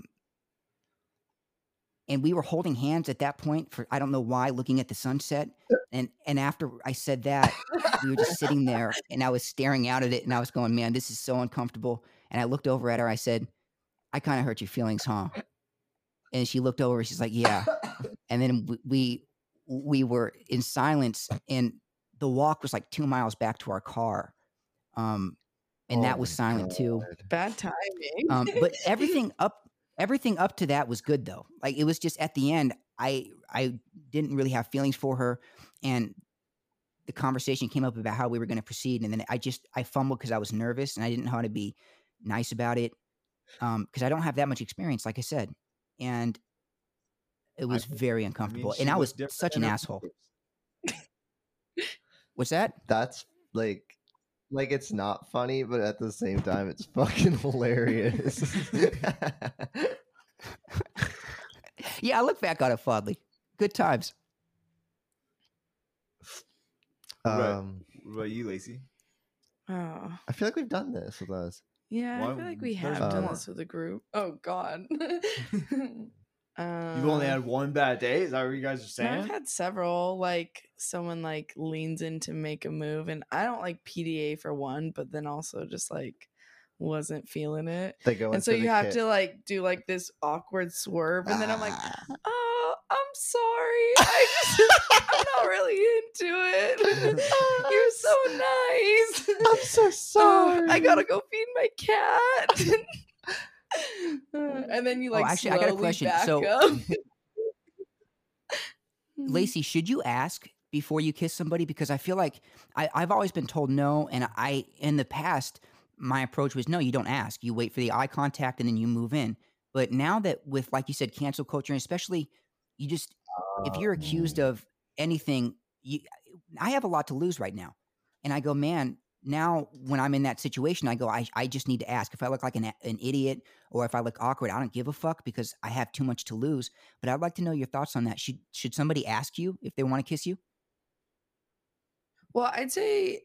and we were holding hands at that point for, I don't know why, looking at the sunset. And, and after I said that, we were just sitting there and I was staring out at it and I was going, man, this is so uncomfortable. And I looked over at her. I said, I kind of hurt your feelings, huh? And she looked over. She's like, yeah. And then we, we, we were in silence and the walk was like two miles back to our car. Um, and
Oh
that was
my
silent too.
Bad timing.
Um, but everything up, everything up to that was good though. Like it was just at the end, I, I didn't really have feelings for her. And the conversation came up about how we were going to proceed. And then I just, I fumbled because I was nervous and I didn't know how to be nice about it. Um, cause I don't have that much experience, like I said. And it was
I-
very
I mean,
uncomfortable.
she
and I was
looked different
such
in
an
her
asshole.
pictures.
What's that?
That's like, like it's not funny, but at the same time, it's fucking hilarious.
Yeah, I look back on it fondly. Good times.
Right.
um,
What about you, Lacey?
Oh.
I feel like we've done this with us.
Yeah,
Why-
I feel like we
there's
have done
more.
this with a group. Oh God.
You've only
Uh,
had one bad day. Is that what you guys are
no,
saying?
I've had several. Like someone like leans in to make a move, and I don't like P D A for one, but then also just like wasn't feeling it.
They go
And so
into
you
the
have
kit.
to like do like this awkward swerve, and then I'm like,
Ah.
oh, I'm sorry. I just, I'm not really into it. You're so nice.
I'm so sorry.
I gotta go feed my cat. And then you
Oh,
like
actually, I got a
slowly
question.
back
So-
up.
Lacey, should you ask before you kiss somebody? Because I feel like I, I've always been told no, and I in the past my approach was no, you don't ask. You wait for the eye contact and then you move in. But now that with like you said, cancel culture, and especially you just if you're accused of anything, you I have a lot to lose right now, and I go, man. Now, when I'm in that situation, I go, I, I just need to ask. If I look like an, an idiot or if I look awkward, I don't give a fuck because I have too much to lose. But I'd like to know your thoughts on that. Should should somebody ask you if they want to kiss you?
Well, I'd say,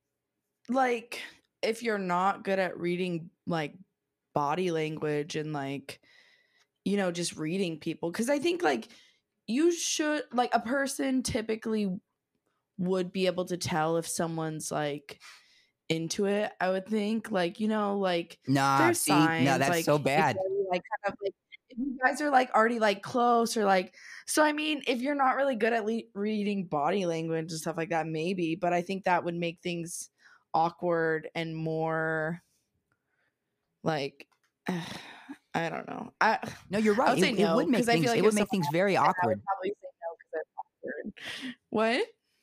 like, if you're not good at reading, like, body language and, like, you know, just reading people. Because I think, like, you should, like, a person typically would be able to tell if someone's, like, into it, I would think. Like, you know, like,
Nah,
there's
see,
signs.
no, that's
like,
so
if
bad.
you're, like, kind of, like, if you guys are, like, already, like, close or, like, so, I mean, if you're not really good at le- reading body language and stuff like that, maybe, but I think that would make things awkward and more, like, I don't know. I
No, you're
I
right.
would say
It, it
no,
would make
'cause I feel
things.
like
It
if
would make
someone
things very
I would
awkward.
probably say no because it's awkward. What?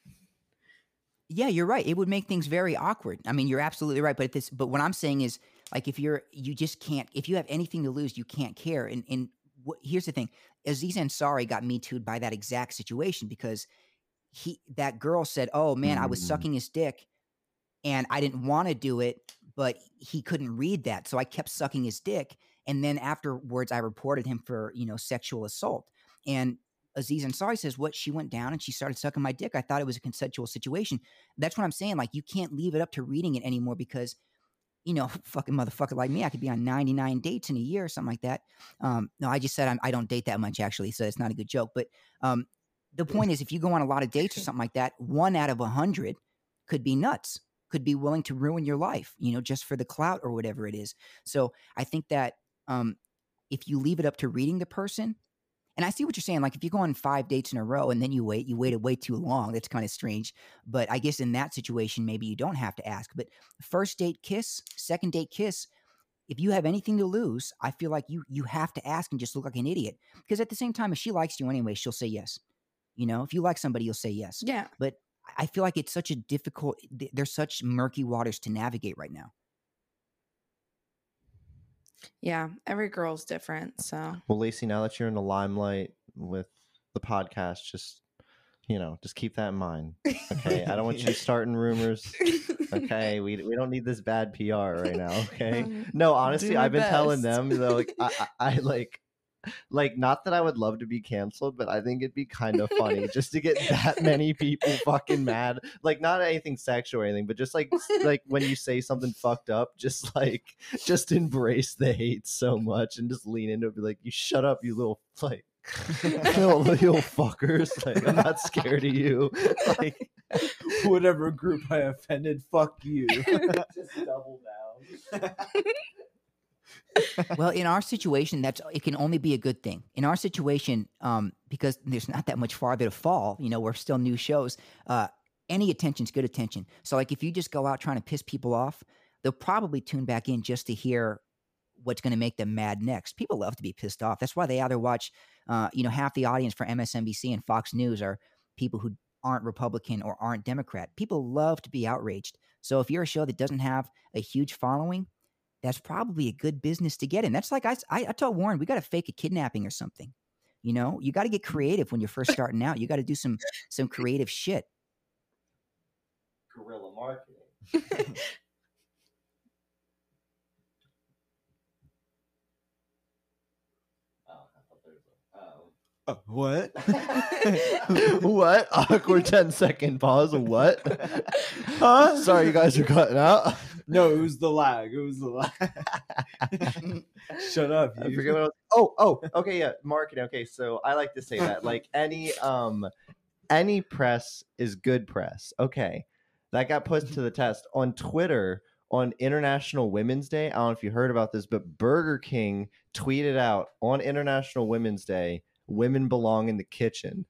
Yeah, you're right. It would make things very awkward. I mean, you're absolutely right. But if this, but what I'm saying is, like, if you're, you just can't. If you have anything to lose, you can't care. And and what, here's the thing: Aziz Ansari got me too'd by that exact situation because he, that girl said, "Oh man, I was
Mm.
sucking his dick, and I didn't want to do it, but he couldn't read that, so I kept sucking his dick." And then afterwards, I reported him for you know sexual assault. And Aziz Ansari says, "What? She went down and she started sucking my dick. I thought it was a consensual situation." That's what I'm saying. Like, you can't leave it up to reading it anymore because, you know, fucking motherfucker like me, I could be on ninety-nine dates in a year or something like that. Um, no, I just said I'm, I don't date that much actually, so it's not a good joke. But um, the point is, if you go on a lot of dates or something like that, one out of a hundred could be nuts, could be willing to ruin your life, you know, just for the clout or whatever it is. So I think that um, if you leave it up to reading the person, and I see what you're saying. Like, if you go on five dates in a row and then you wait, you waited way too long. That's kind of strange. But I guess in that situation, maybe you don't have to ask. But first date kiss, second date kiss, if you have anything to lose, I feel like you you have to ask and just look like an idiot. Because at the same time, if she likes you anyway, she'll say yes. You know, if you like somebody, you'll say yes.
Yeah.
But I feel like it's such a difficult, there's such murky waters to navigate right now.
Yeah. Every girl's different. So,
Well, Lacey, now that you're in the limelight with the podcast, just, you know, just keep that in mind. Okay. I don't want you starting rumors. Okay. We, we don't need this bad P R right now. Okay.
Um,
No, honestly,
do my
I've been telling
best.
them though, like, I, I, I like, like, not that I would love to be canceled, but I think it'd be kind of funny just to get that many people fucking mad. Like, not anything sexual or anything, but just like, like when you say something fucked up, just like, just embrace the hate so much and just lean into it, be like, you shut up, you little like, little, little fuckers. Like, I'm not scared of you. Like,
Whatever group I offended, fuck you.
Just double down.
Well, in our situation, that's it can only be a good thing. In our situation, um, because there's not that much farther to fall, you know, we're still new shows. Uh, any attention's good attention. So, like, if you just go out trying to piss people off, they'll probably tune back in just to hear what's going to make them mad next. People love to be pissed off. That's why they either watch, uh, you know, half the audience for M S N B C and Fox News are people who aren't Republican or aren't Democrat. People love to be outraged. So, if you're a show that doesn't have a huge following, that's probably a good business to get in. That's like I, I, I told Warren, we got to fake a kidnapping or something. You know, you got to get creative when you're first starting out. You got to do some some creative shit.
guerrilla marketing.
Uh, what?
What? Awkward ten second pause. What?
Huh?
Sorry, you guys are cutting out.
No, it was the lag. It was the lag. Shut up.
I
You.
forget what I was, oh, oh, okay, yeah, marketing. Okay, so I like to say that, like, any um, any press is good press. Okay, that got put to the test on Twitter on International Women's Day. I don't know if you heard about this, but Burger King tweeted out on International Women's Day, women belong in the kitchen.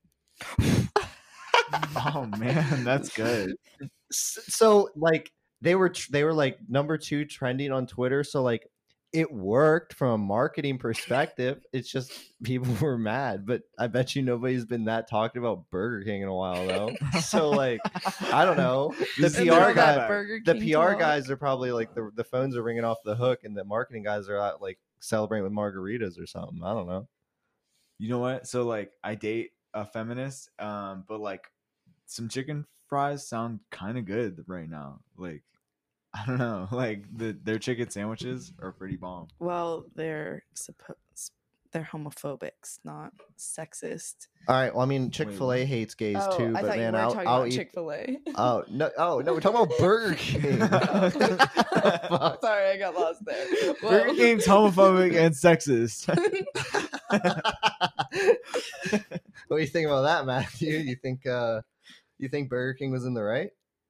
Oh man, that's good.
S- So like they were tr- they were like number two trending on Twitter. So like it worked from a marketing perspective. It's just people were mad, but I bet you nobody's been that talking about Burger King in a while though. So like I don't know. The
This is
P
And then
R
all
guy,
that Burger
the
King
P R
talk.
guys are probably like the the phones are ringing off the hook, and the marketing guys are out like celebrating with margaritas or something. I don't know.
You know what? So like I date a feminist, um, but like some chicken fries sound kind of good right now. Like I don't know, like the their chicken sandwiches are pretty bomb.
Well, they're supposed they're homophobics, not sexist.
All right. Well, I mean, Chick Fil A
what?
hates gays
oh,
too,
I
but
thought
man,
you were
I'll,
talking
I'll
about
eat.
Chick Fil A.
Oh no! Oh no! We're talking about Burger King. Fuck.
Sorry, I got lost there.
Burger
Whoa.
King's homophobic and sexist.
What do you think about that, Matthew? You think uh you think Burger King was in the right?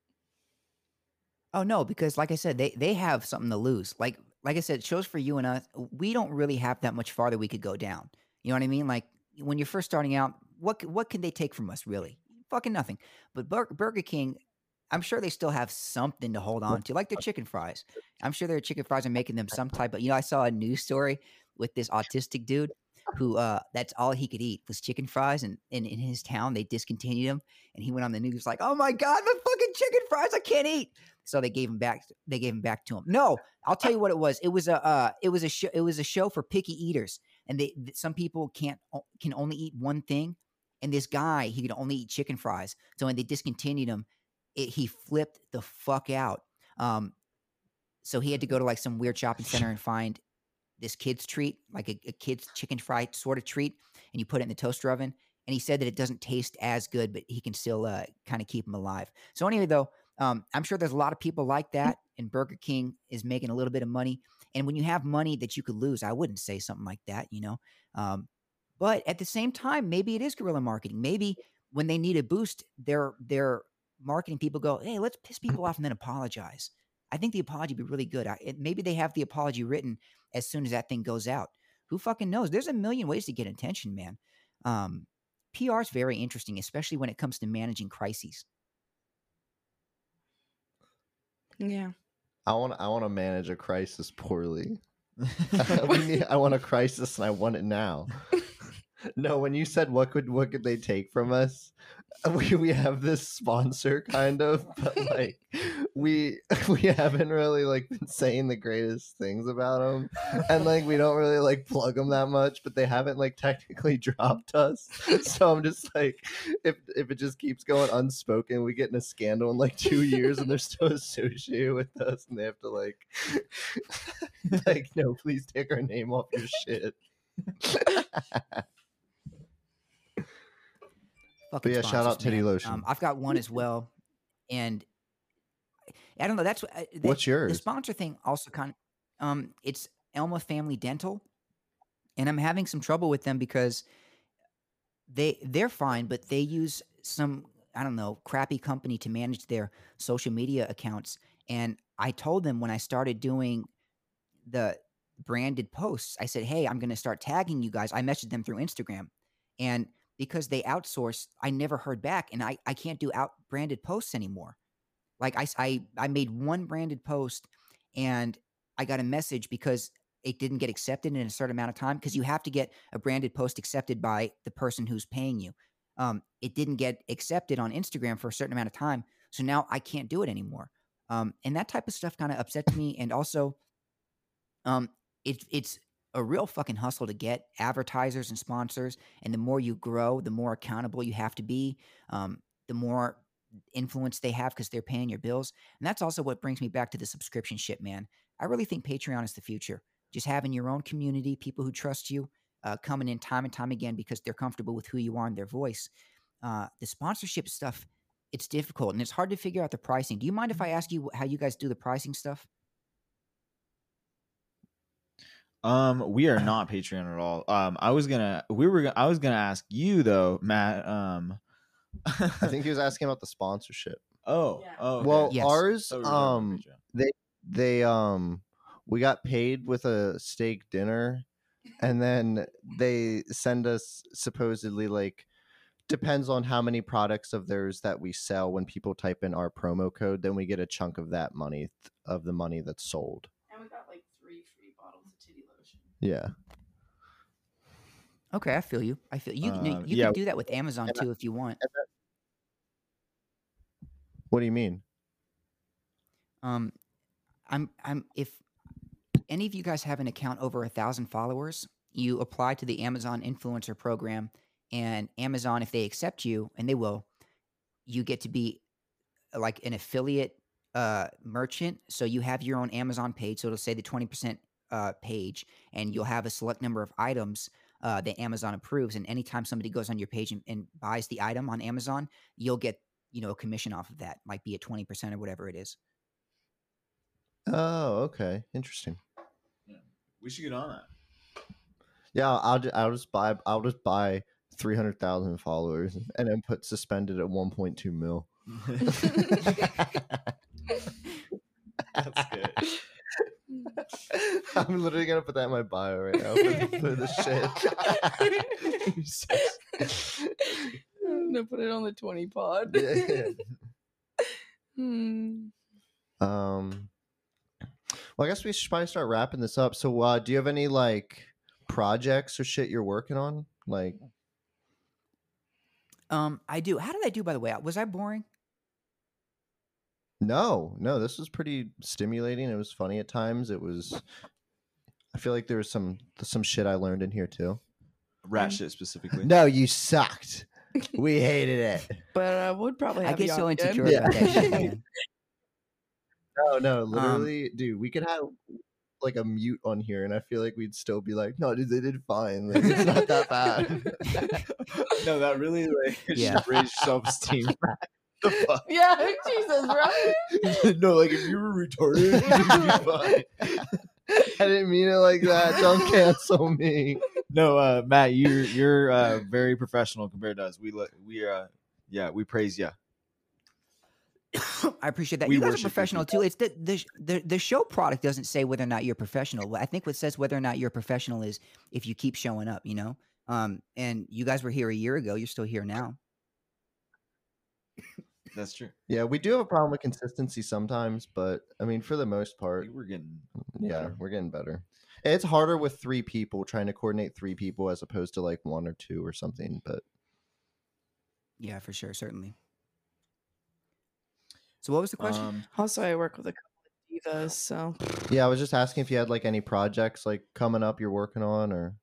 Oh no, because like I said, they they have something to lose. Like like I said, shows for you and us, we don't really have that much farther we could go down. You know what I mean? Like when you're first starting out, what c- what can they take from us really? Fucking nothing. But Bur- Burger King, I'm sure they still have something to hold on to, like their chicken fries. I'm sure their chicken fries are making them some type of. You know, I saw a news story with this autistic dude who uh that's all he could eat was chicken fries, and, and in his town they discontinued him, and he went on the news like, oh my god, my fucking chicken fries I can't eat. So they gave him back they gave him back to him. No, I'll tell you what it was. It was a uh it was a show it was a show for picky eaters, and they th- some people can't o- can only eat one thing, and this guy, he could only eat chicken fries. So when they discontinued him, it, he flipped the fuck out. Um so he had to go to like some weird shopping center and find this kid's treat, like a, a kid's chicken fry sort of treat, and you put it in the toaster oven. And he said that it doesn't taste as good, but he can still uh, kind of keep him alive. So anyway, though, um, I'm sure there's a lot of people like that, and Burger King is making a little bit of money. And when you have money that you could lose, I wouldn't say something like that, you know. Um, but at the same time, maybe it is guerrilla marketing. Maybe when they need a boost, their their marketing people go, "Hey, let's piss people off and then apologize." I think the apology would be really good. I, it, maybe they have the apology written as soon as that thing goes out. Who fucking knows? There's a million ways to get attention, man. Um, P R is very interesting, especially when it comes to managing crises.
Yeah.
I want I want to manage a crisis poorly. we need, I want a crisis and I want it now. No, when you said what could what could they take from us, we we have this sponsor kind of, but like we we haven't really like been saying the greatest things about them, and like we don't really like plug them that much, but they haven't like technically dropped us. So I'm just like, if if it just keeps going unspoken, we get in a scandal in like two years, and they're still associated with us, and they have to like like no, please take our name off your shit.
Fucking
yeah, shout
sponsors,
out Titty
man.
Lotion.
Um, I've got one as well, and I don't know. That's what- uh, that-
What's
The
yours?
sponsor thing also kind of, um, it's Elma Family Dental, and I'm having some trouble with them because they they're fine, but they use some, I don't know, crappy company to manage their social media accounts. And I told them when I started doing the branded posts, I said, "Hey, I'm going to start tagging you guys." I messaged them through Instagram, and because they outsourced, I never heard back, and I I can't do out branded posts anymore. Like I, s- I I made one branded post, and I got a message because it didn't get accepted in a certain amount of time, because you have to get a branded post accepted by the person who's paying you. Um, it didn't get accepted on Instagram for a certain amount of time, so now I can't do it anymore. Um, and that type of stuff kind of upsets me, and also um, it's it's a real fucking hustle to get advertisers and sponsors. And the more you grow, the more accountable you have to be. Um, the more influence they have because they're paying your bills. And that's also what brings me back to the subscription shit, man. I really think Patreon is the future. Just having your own community, people who trust you, uh, coming in time and time again because they're comfortable with who you are and their voice. Uh, the sponsorship stuff, it's difficult and it's hard to figure out the pricing. Do you mind if I ask you how you guys do the pricing stuff?
Um, we are not Patreon at all. Um, I was gonna, we were, I was gonna ask you though, Matt. Um,
I think he was asking about the sponsorship.
oh,
Yeah.
oh, okay.
Well,
Yes.
ours,
Thought we were talking
um,
about Patreon.
they they um, we got paid with a steak dinner, and then they send us supposedly like depends on how many products of theirs that we sell. When people type in our promo code, then we get a chunk of that money th- of the money that's sold.
And we got like three free bottles of titty lotion.
Yeah.
Okay, I feel you. I feel you. no,
Um,
you
yeah.
can do that with Amazon
And I-
too if you want.
What do you mean?
Um, I'm I'm if any of you guys have an account over a thousand followers, you apply to the Amazon influencer program, and Amazon, if they accept you, and they will, you get to be uh, like an affiliate uh, merchant. So you have your own Amazon page. So it'll say the twenty percent uh, page, and you'll have a select number of items uh, that Amazon approves. And anytime somebody goes on your page and, and buys the item on Amazon, you'll get, you know, a commission off of that, like be it twenty percent or whatever it is.
Oh, okay, interesting.
We should get on that.
Yeah, I'll ju- I'll just buy I'll just buy three hundred thousand followers and then put suspended at one point two mil.
That's good.
I'm literally gonna put that in my bio right now for, for the shit.
I'm gonna put it on the twenty pod.
Yeah.
Hmm.
Um. Well, I guess we should probably start wrapping this up. So, uh, do you have any like projects or shit you're working on? Like,
Um, I do. How did I do, by the way? Was I boring?
no, no, this was pretty stimulating. It was funny at times. It was. I feel like there was some some shit I learned in here too.
Rat shit specifically.
No, you sucked. We hated it.
But I would probably
I
have
get
you
so
on again.
insecure
Yeah.
about that shit, man.
No, no,
Um,
literally, dude. We could have like a mute on here, and I feel like we'd still be like, "No, dude, they did fine. Like, it's not that bad."
No, that really like
Yeah.
raised self esteem. The fuck?
Yeah, Jesus, right?
No, like if you were retarded, you'd be fine. I didn't mean it like that. Don't cancel me.
No, uh, Matt, you're you're uh, very professional compared to us. We look, we uh, yeah, we praise you.
I appreciate that.
We
You guys are
worship you,
professional too. It's the, the the the show product doesn't say whether or not you're professional. I think what says whether or not you're professional is if you keep showing up. You know, um, and you guys were here a year ago. You're still here now.
That's true.
Yeah, we do have a problem with consistency sometimes, but I mean, for the most part,
We were getting
yeah,
better.
we're getting better. It's harder with three people trying to coordinate three people as opposed to like one or two or something. But
Yeah, for sure, certainly. So what was the question?
Um,
Also, I work with a couple of divas, so
yeah, I was just asking if you had like any projects like coming up you're working on, or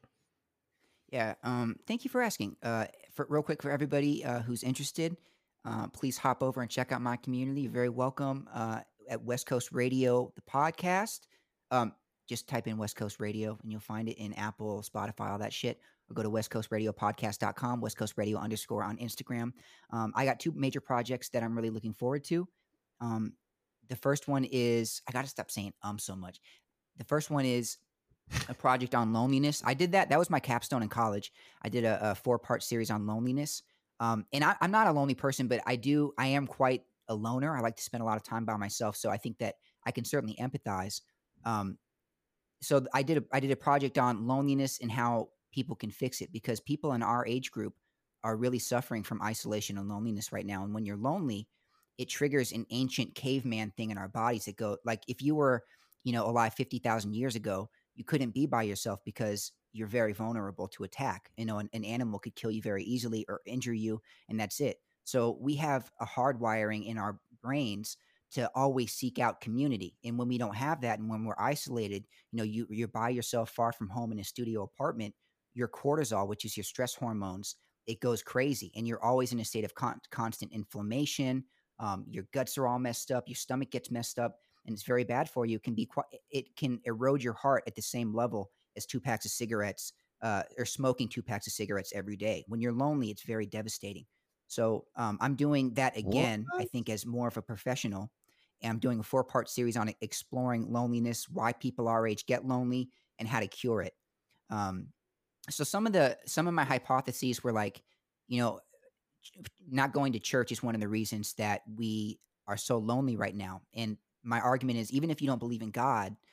Yeah. Um, thank you for asking. Uh, for real quick for everybody uh, who's interested, uh, please hop over and check out my community. You're very welcome uh, at West Coast Radio, the podcast. Um, just type in West Coast Radio and you'll find it in Apple, Spotify, all that shit. Or go to west coast radio podcast dot com, West Coast Radio underscore on Instagram. Um, I got two major projects that I'm really looking forward to. Um, the first one is, I got to stop saying um so much. The first one is a project on loneliness. I did that. That was my capstone in college. I did a, a four part series on loneliness. Um, and I, I'm not a lonely person, but I do, I am quite a loner. I like to spend a lot of time by myself. So I think that I can certainly empathize. Um, so I did a, I did a project on loneliness and how people can fix it, because people in our age group are really suffering from isolation and loneliness right now. And when you're lonely, it triggers an ancient caveman thing in our bodies that go like, if you were, you know, alive fifty thousand years ago, you couldn't be by yourself because you're very vulnerable to attack. You know, an, an animal could kill you very easily or injure you, and that's it. So we have a hardwiring in our brains to always seek out community. And when we don't have that, and when we're isolated, you know, you, you're by yourself far from home in a studio apartment, your cortisol, which is your stress hormones, it goes crazy. And you're always in a state of con- constant inflammation. Um, your guts are all messed up. Your stomach gets messed up. And it's very bad for you. It can be quite, it can erode your heart at the same level as two packs of cigarettes uh, or smoking two packs of cigarettes every day. When you're lonely, it's very devastating. So um, I'm doing that again, I think, as more of a professional. And I'm doing a four part series on exploring loneliness, why people our age get lonely, and how to cure it. Um, so some of the some of my hypotheses were like, you know, not going to church is one of the reasons that we are so lonely right now. And my argument is, even if you don't believe in God,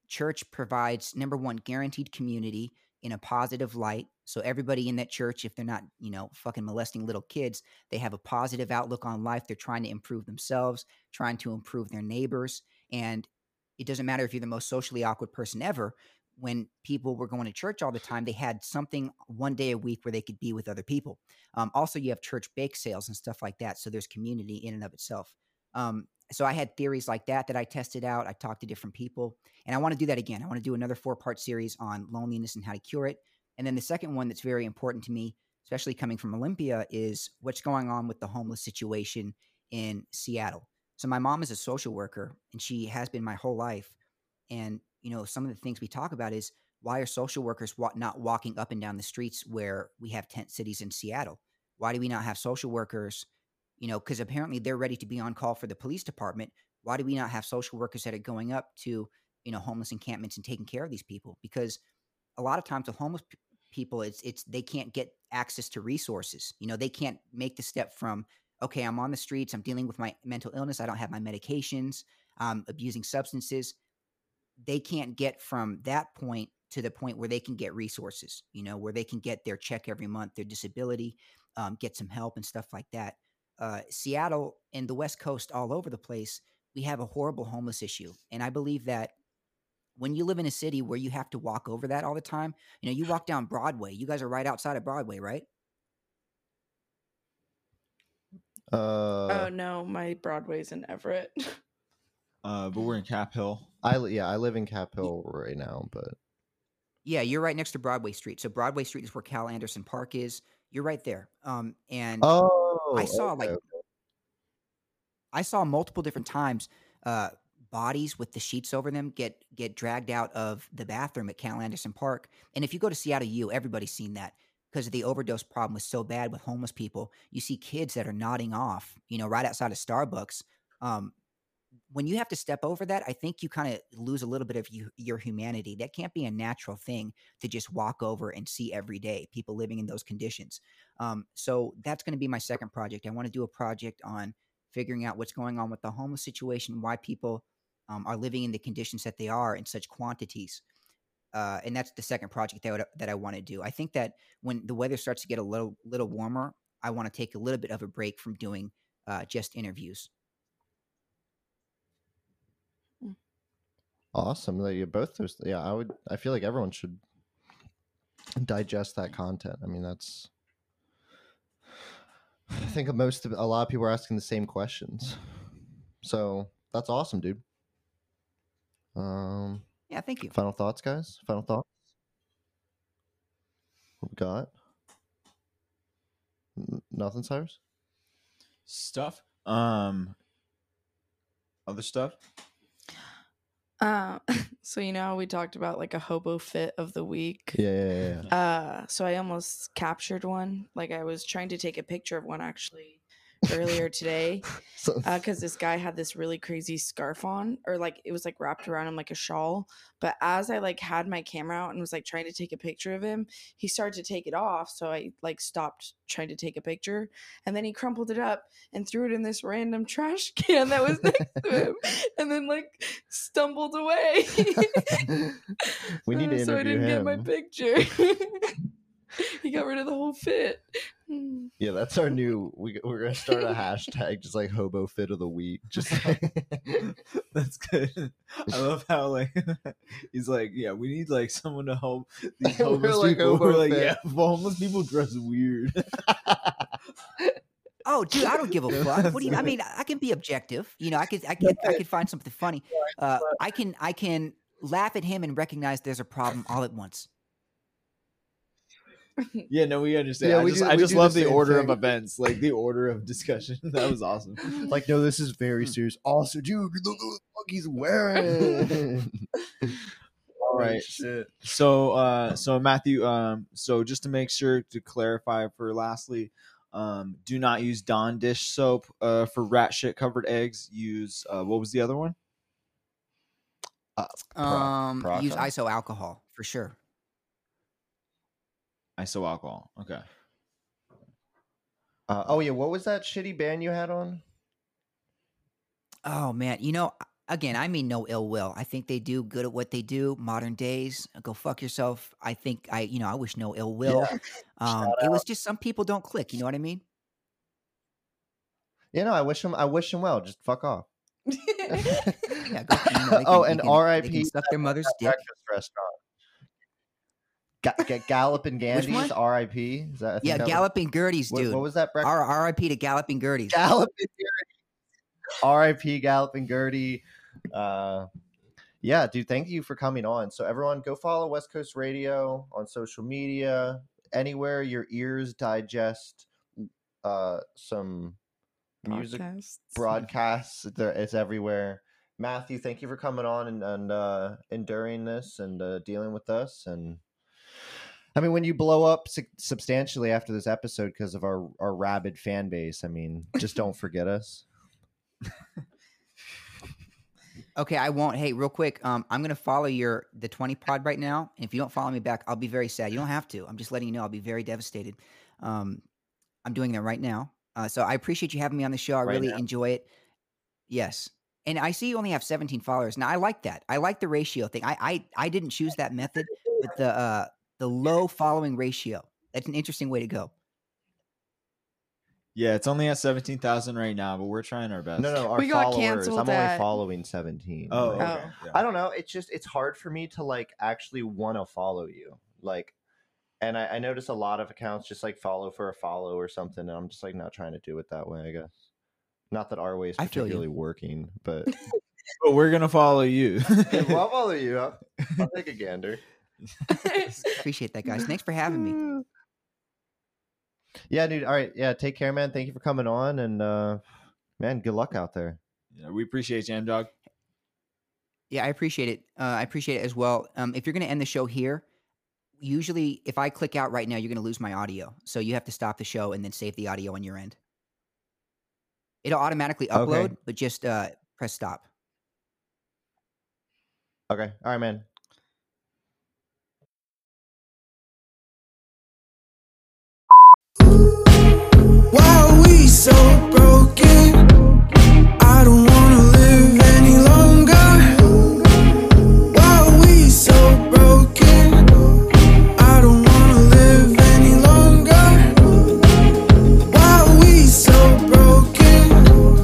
church provides, number one, guaranteed community in a positive light. So everybody in that church, if they're not, you know, fucking molesting little kids, they have a positive outlook on life. They're trying to improve themselves, trying to improve their neighbors. And it doesn't matter if you're the most socially awkward person ever. When people were going to church all the time, they had something one day a week where they could be with other people. Um, also, you have church bake sales and stuff like that. So there's community in and of itself. Um, so I had theories like that that I tested out. I talked to different people, and I want to do that again. I want to do another four-part series on loneliness and how to cure it. And then the second one that's very important to me, especially coming from Olympia, is what's going on with the homeless situation in Seattle. So my mom is a social worker, and she has been my whole life. And, you know, some of the things we talk about is, why are social workers wa- not walking up and down the streets where we have tent cities in Seattle? Why do we not have social workers? You know, because apparently they're ready to be on call for the police department. Why do we not have social workers that are going up to, you know, homeless encampments and taking care of these people? Because a lot of times with homeless p- people, it's it's they can't get access to resources. You know, they can't make the step from, okay, I'm on the streets, I'm dealing with my mental illness, I don't have my medications, I'm abusing substances. They can't get from that point to the point where they can get resources, you know, where they can get their check every month, their disability, um, get some help and stuff like that. Uh, Seattle and the West Coast, all over the place, we have a horrible homeless issue. And I believe that when you live in a city where you have to walk over that all the time, you know, you walk down Broadway, you guys are right outside of Broadway, right?
Uh,
Oh no, my Broadway's in Everett.
Uh, but we're in Cap Hill.
I li- yeah, I live in Cap Hill right now, but
Yeah, you're right next to Broadway Street. So Broadway Street is where Cal Anderson Park is. You're right there. Um, and
oh,
I saw
okay,
like I saw multiple different times uh, bodies with the sheets over them get get dragged out of the bathroom at Cal Anderson Park. And if you go to Seattle U, everybody's seen that because the overdose problem was so bad with homeless people. You see kids that are nodding off, you know, right outside of Starbucks. Um, when you have to step over that, I think you kind of lose a little bit of you, your humanity. That can't be a natural thing to just walk over and see every day, people living in those conditions. Um, so that's going to be my second project. I want to do a project on figuring out what's going on with the homeless situation, why people um, are living in the conditions that they are in such quantities. Uh, and that's the second project that, I would, that I want to do. I think that when the weather starts to get a little little warmer, I want to take a little bit of a break from doing uh, just interviews.
awesome that you both those. Yeah, I would. I feel like everyone should digest that content. I mean, that's. I think most of a lot of people are asking the same questions, so that's awesome, dude. Um,
Yeah, thank you.
final thoughts, guys. Final thoughts. What we got? N- Nothing, Cyrus.
Stuff. Um, other stuff.
Uh, so you know how we talked about like a hobo fit of the week?
Yeah, yeah, yeah. yeah.
Uh, so I almost captured one. Like I was trying to take a picture of one actually earlier today
So-
because this guy had this really crazy scarf on, or like it was like wrapped around him like a shawl. But as I like had my camera out and was like trying to take a picture of him, he started to take it off. So I like stopped trying to take a picture, and then he crumpled it up and threw it in this random trash can that was next to him, and then like stumbled away.
we need to
Uh, so I
interview
didn't get my
him.
picture. He got rid of the whole fit.
Yeah, that's our new. We, we're gonna start a hashtag, just like hobo fit of the week. Just
That's good. I love how like he's like, yeah, we need like someone to help these
We're
homeless
like
people. We're
hobo
like,
fit.
yeah, homeless people dress weird.
Oh, dude, I don't give a
Yeah,
fuck. What
that's
do you? I
good.
mean, I can be objective. You know, I could, I could, I could find something funny. Uh, I can, I can laugh at him and recognize there's a problem all at once.
Yeah, no, we understand.
Yeah,
I
we
just,
do-
I
we
just
do the
love the
same
order of
thing.
events, like the order of discussion. That was awesome.
like, no, this is very
Hmm.
serious. Also, dude, look what the fuck he's wearing.
All right.
shit.
So, uh, so Matthew, um, so just to make sure to clarify for lastly, um, do not use Dawn dish soap uh, for rat shit covered eggs. Use uh, what was the other one?
Um, use
Peroxide?
iso alcohol for sure.
Iso alcohol. Okay.
Uh, oh yeah, what was that shitty band you had on?
Oh man, you know, again, I mean no ill will. I think they do good at what they do. Modern days, go fuck yourself. I think I, you know, I wish no ill will.
Yeah.
Um, it was just some people don't click. You know what I mean?
You know, I wish him. I wish him well. Just fuck off.
Yeah. Go, you know, they
Oh,
can-
and
they can- they
R I P
can suck their mother's
that
dick.
breakfast restaurant. Ga- Ga- Gallop and
Which
Gandy's.
one?
R I P. Is that? I think
Yeah,
that was-
Galloping Gerties,
What,
dude.
what was that breakfast?
R R I P to Galloping Gerties.
Gallop and Gertie. R I P Gallop and Gertie. Uh, yeah, dude, thank you for coming on. So everyone, go follow West Coast Radio on social media, anywhere your ears digest uh, some music
Podcasts.
broadcasts. There, it's everywhere. Matthew, thank you for coming on and, and uh, enduring this and uh, dealing with us. And I mean, when you blow up su- substantially after this episode because of our, our rabid fan base, I mean, just don't forget us.
Okay, I won't. Hey, real quick, um, I'm gonna follow your the twenty pod right now. And if you don't follow me back, I'll be very sad. You don't have to. I'm just letting you know. I'll be very devastated. Um, I'm doing that right now. Uh, so I appreciate you having me on the show. I
Right
really
now?
enjoy it. Yes, and I see you only have seventeen followers. Now I like that. I like the ratio thing. I I, I didn't choose that method, but the uh, the low following ratio. That's an interesting way to go.
Yeah, it's only at seventeen thousand right now, but we're trying our best.
No, no, our
We got
followers.
canceled
I'm only
at-
following seventeen.
Oh,
Like,
okay.
Oh.
Yeah.
I don't know. It's just it's hard for me to like actually want to follow you. Like, and I, I notice a lot of accounts just like follow for a follow or something, and I'm just like not trying to do it that way. I guess not that our way is
I feel you.
particularly working, but
But we're gonna follow you.
Yeah, well, I'll follow you. I'll, I'll take a gander.
Appreciate that, guys. Thanks for having me.
Yeah, dude. All right. Yeah, take care, man. Thank you for coming on, and uh man, good luck out there.
Yeah, we appreciate you, M Dog.
Yeah, I appreciate it. Uh, I appreciate it as well. Um, if you're going to end the show here, usually if I click out right now, you're going to lose my audio. So you have to stop the show and then save the audio on your end. It'll automatically upload,
Okay.
but just uh, press stop.
Okay. All right, man.
Why are we so broke?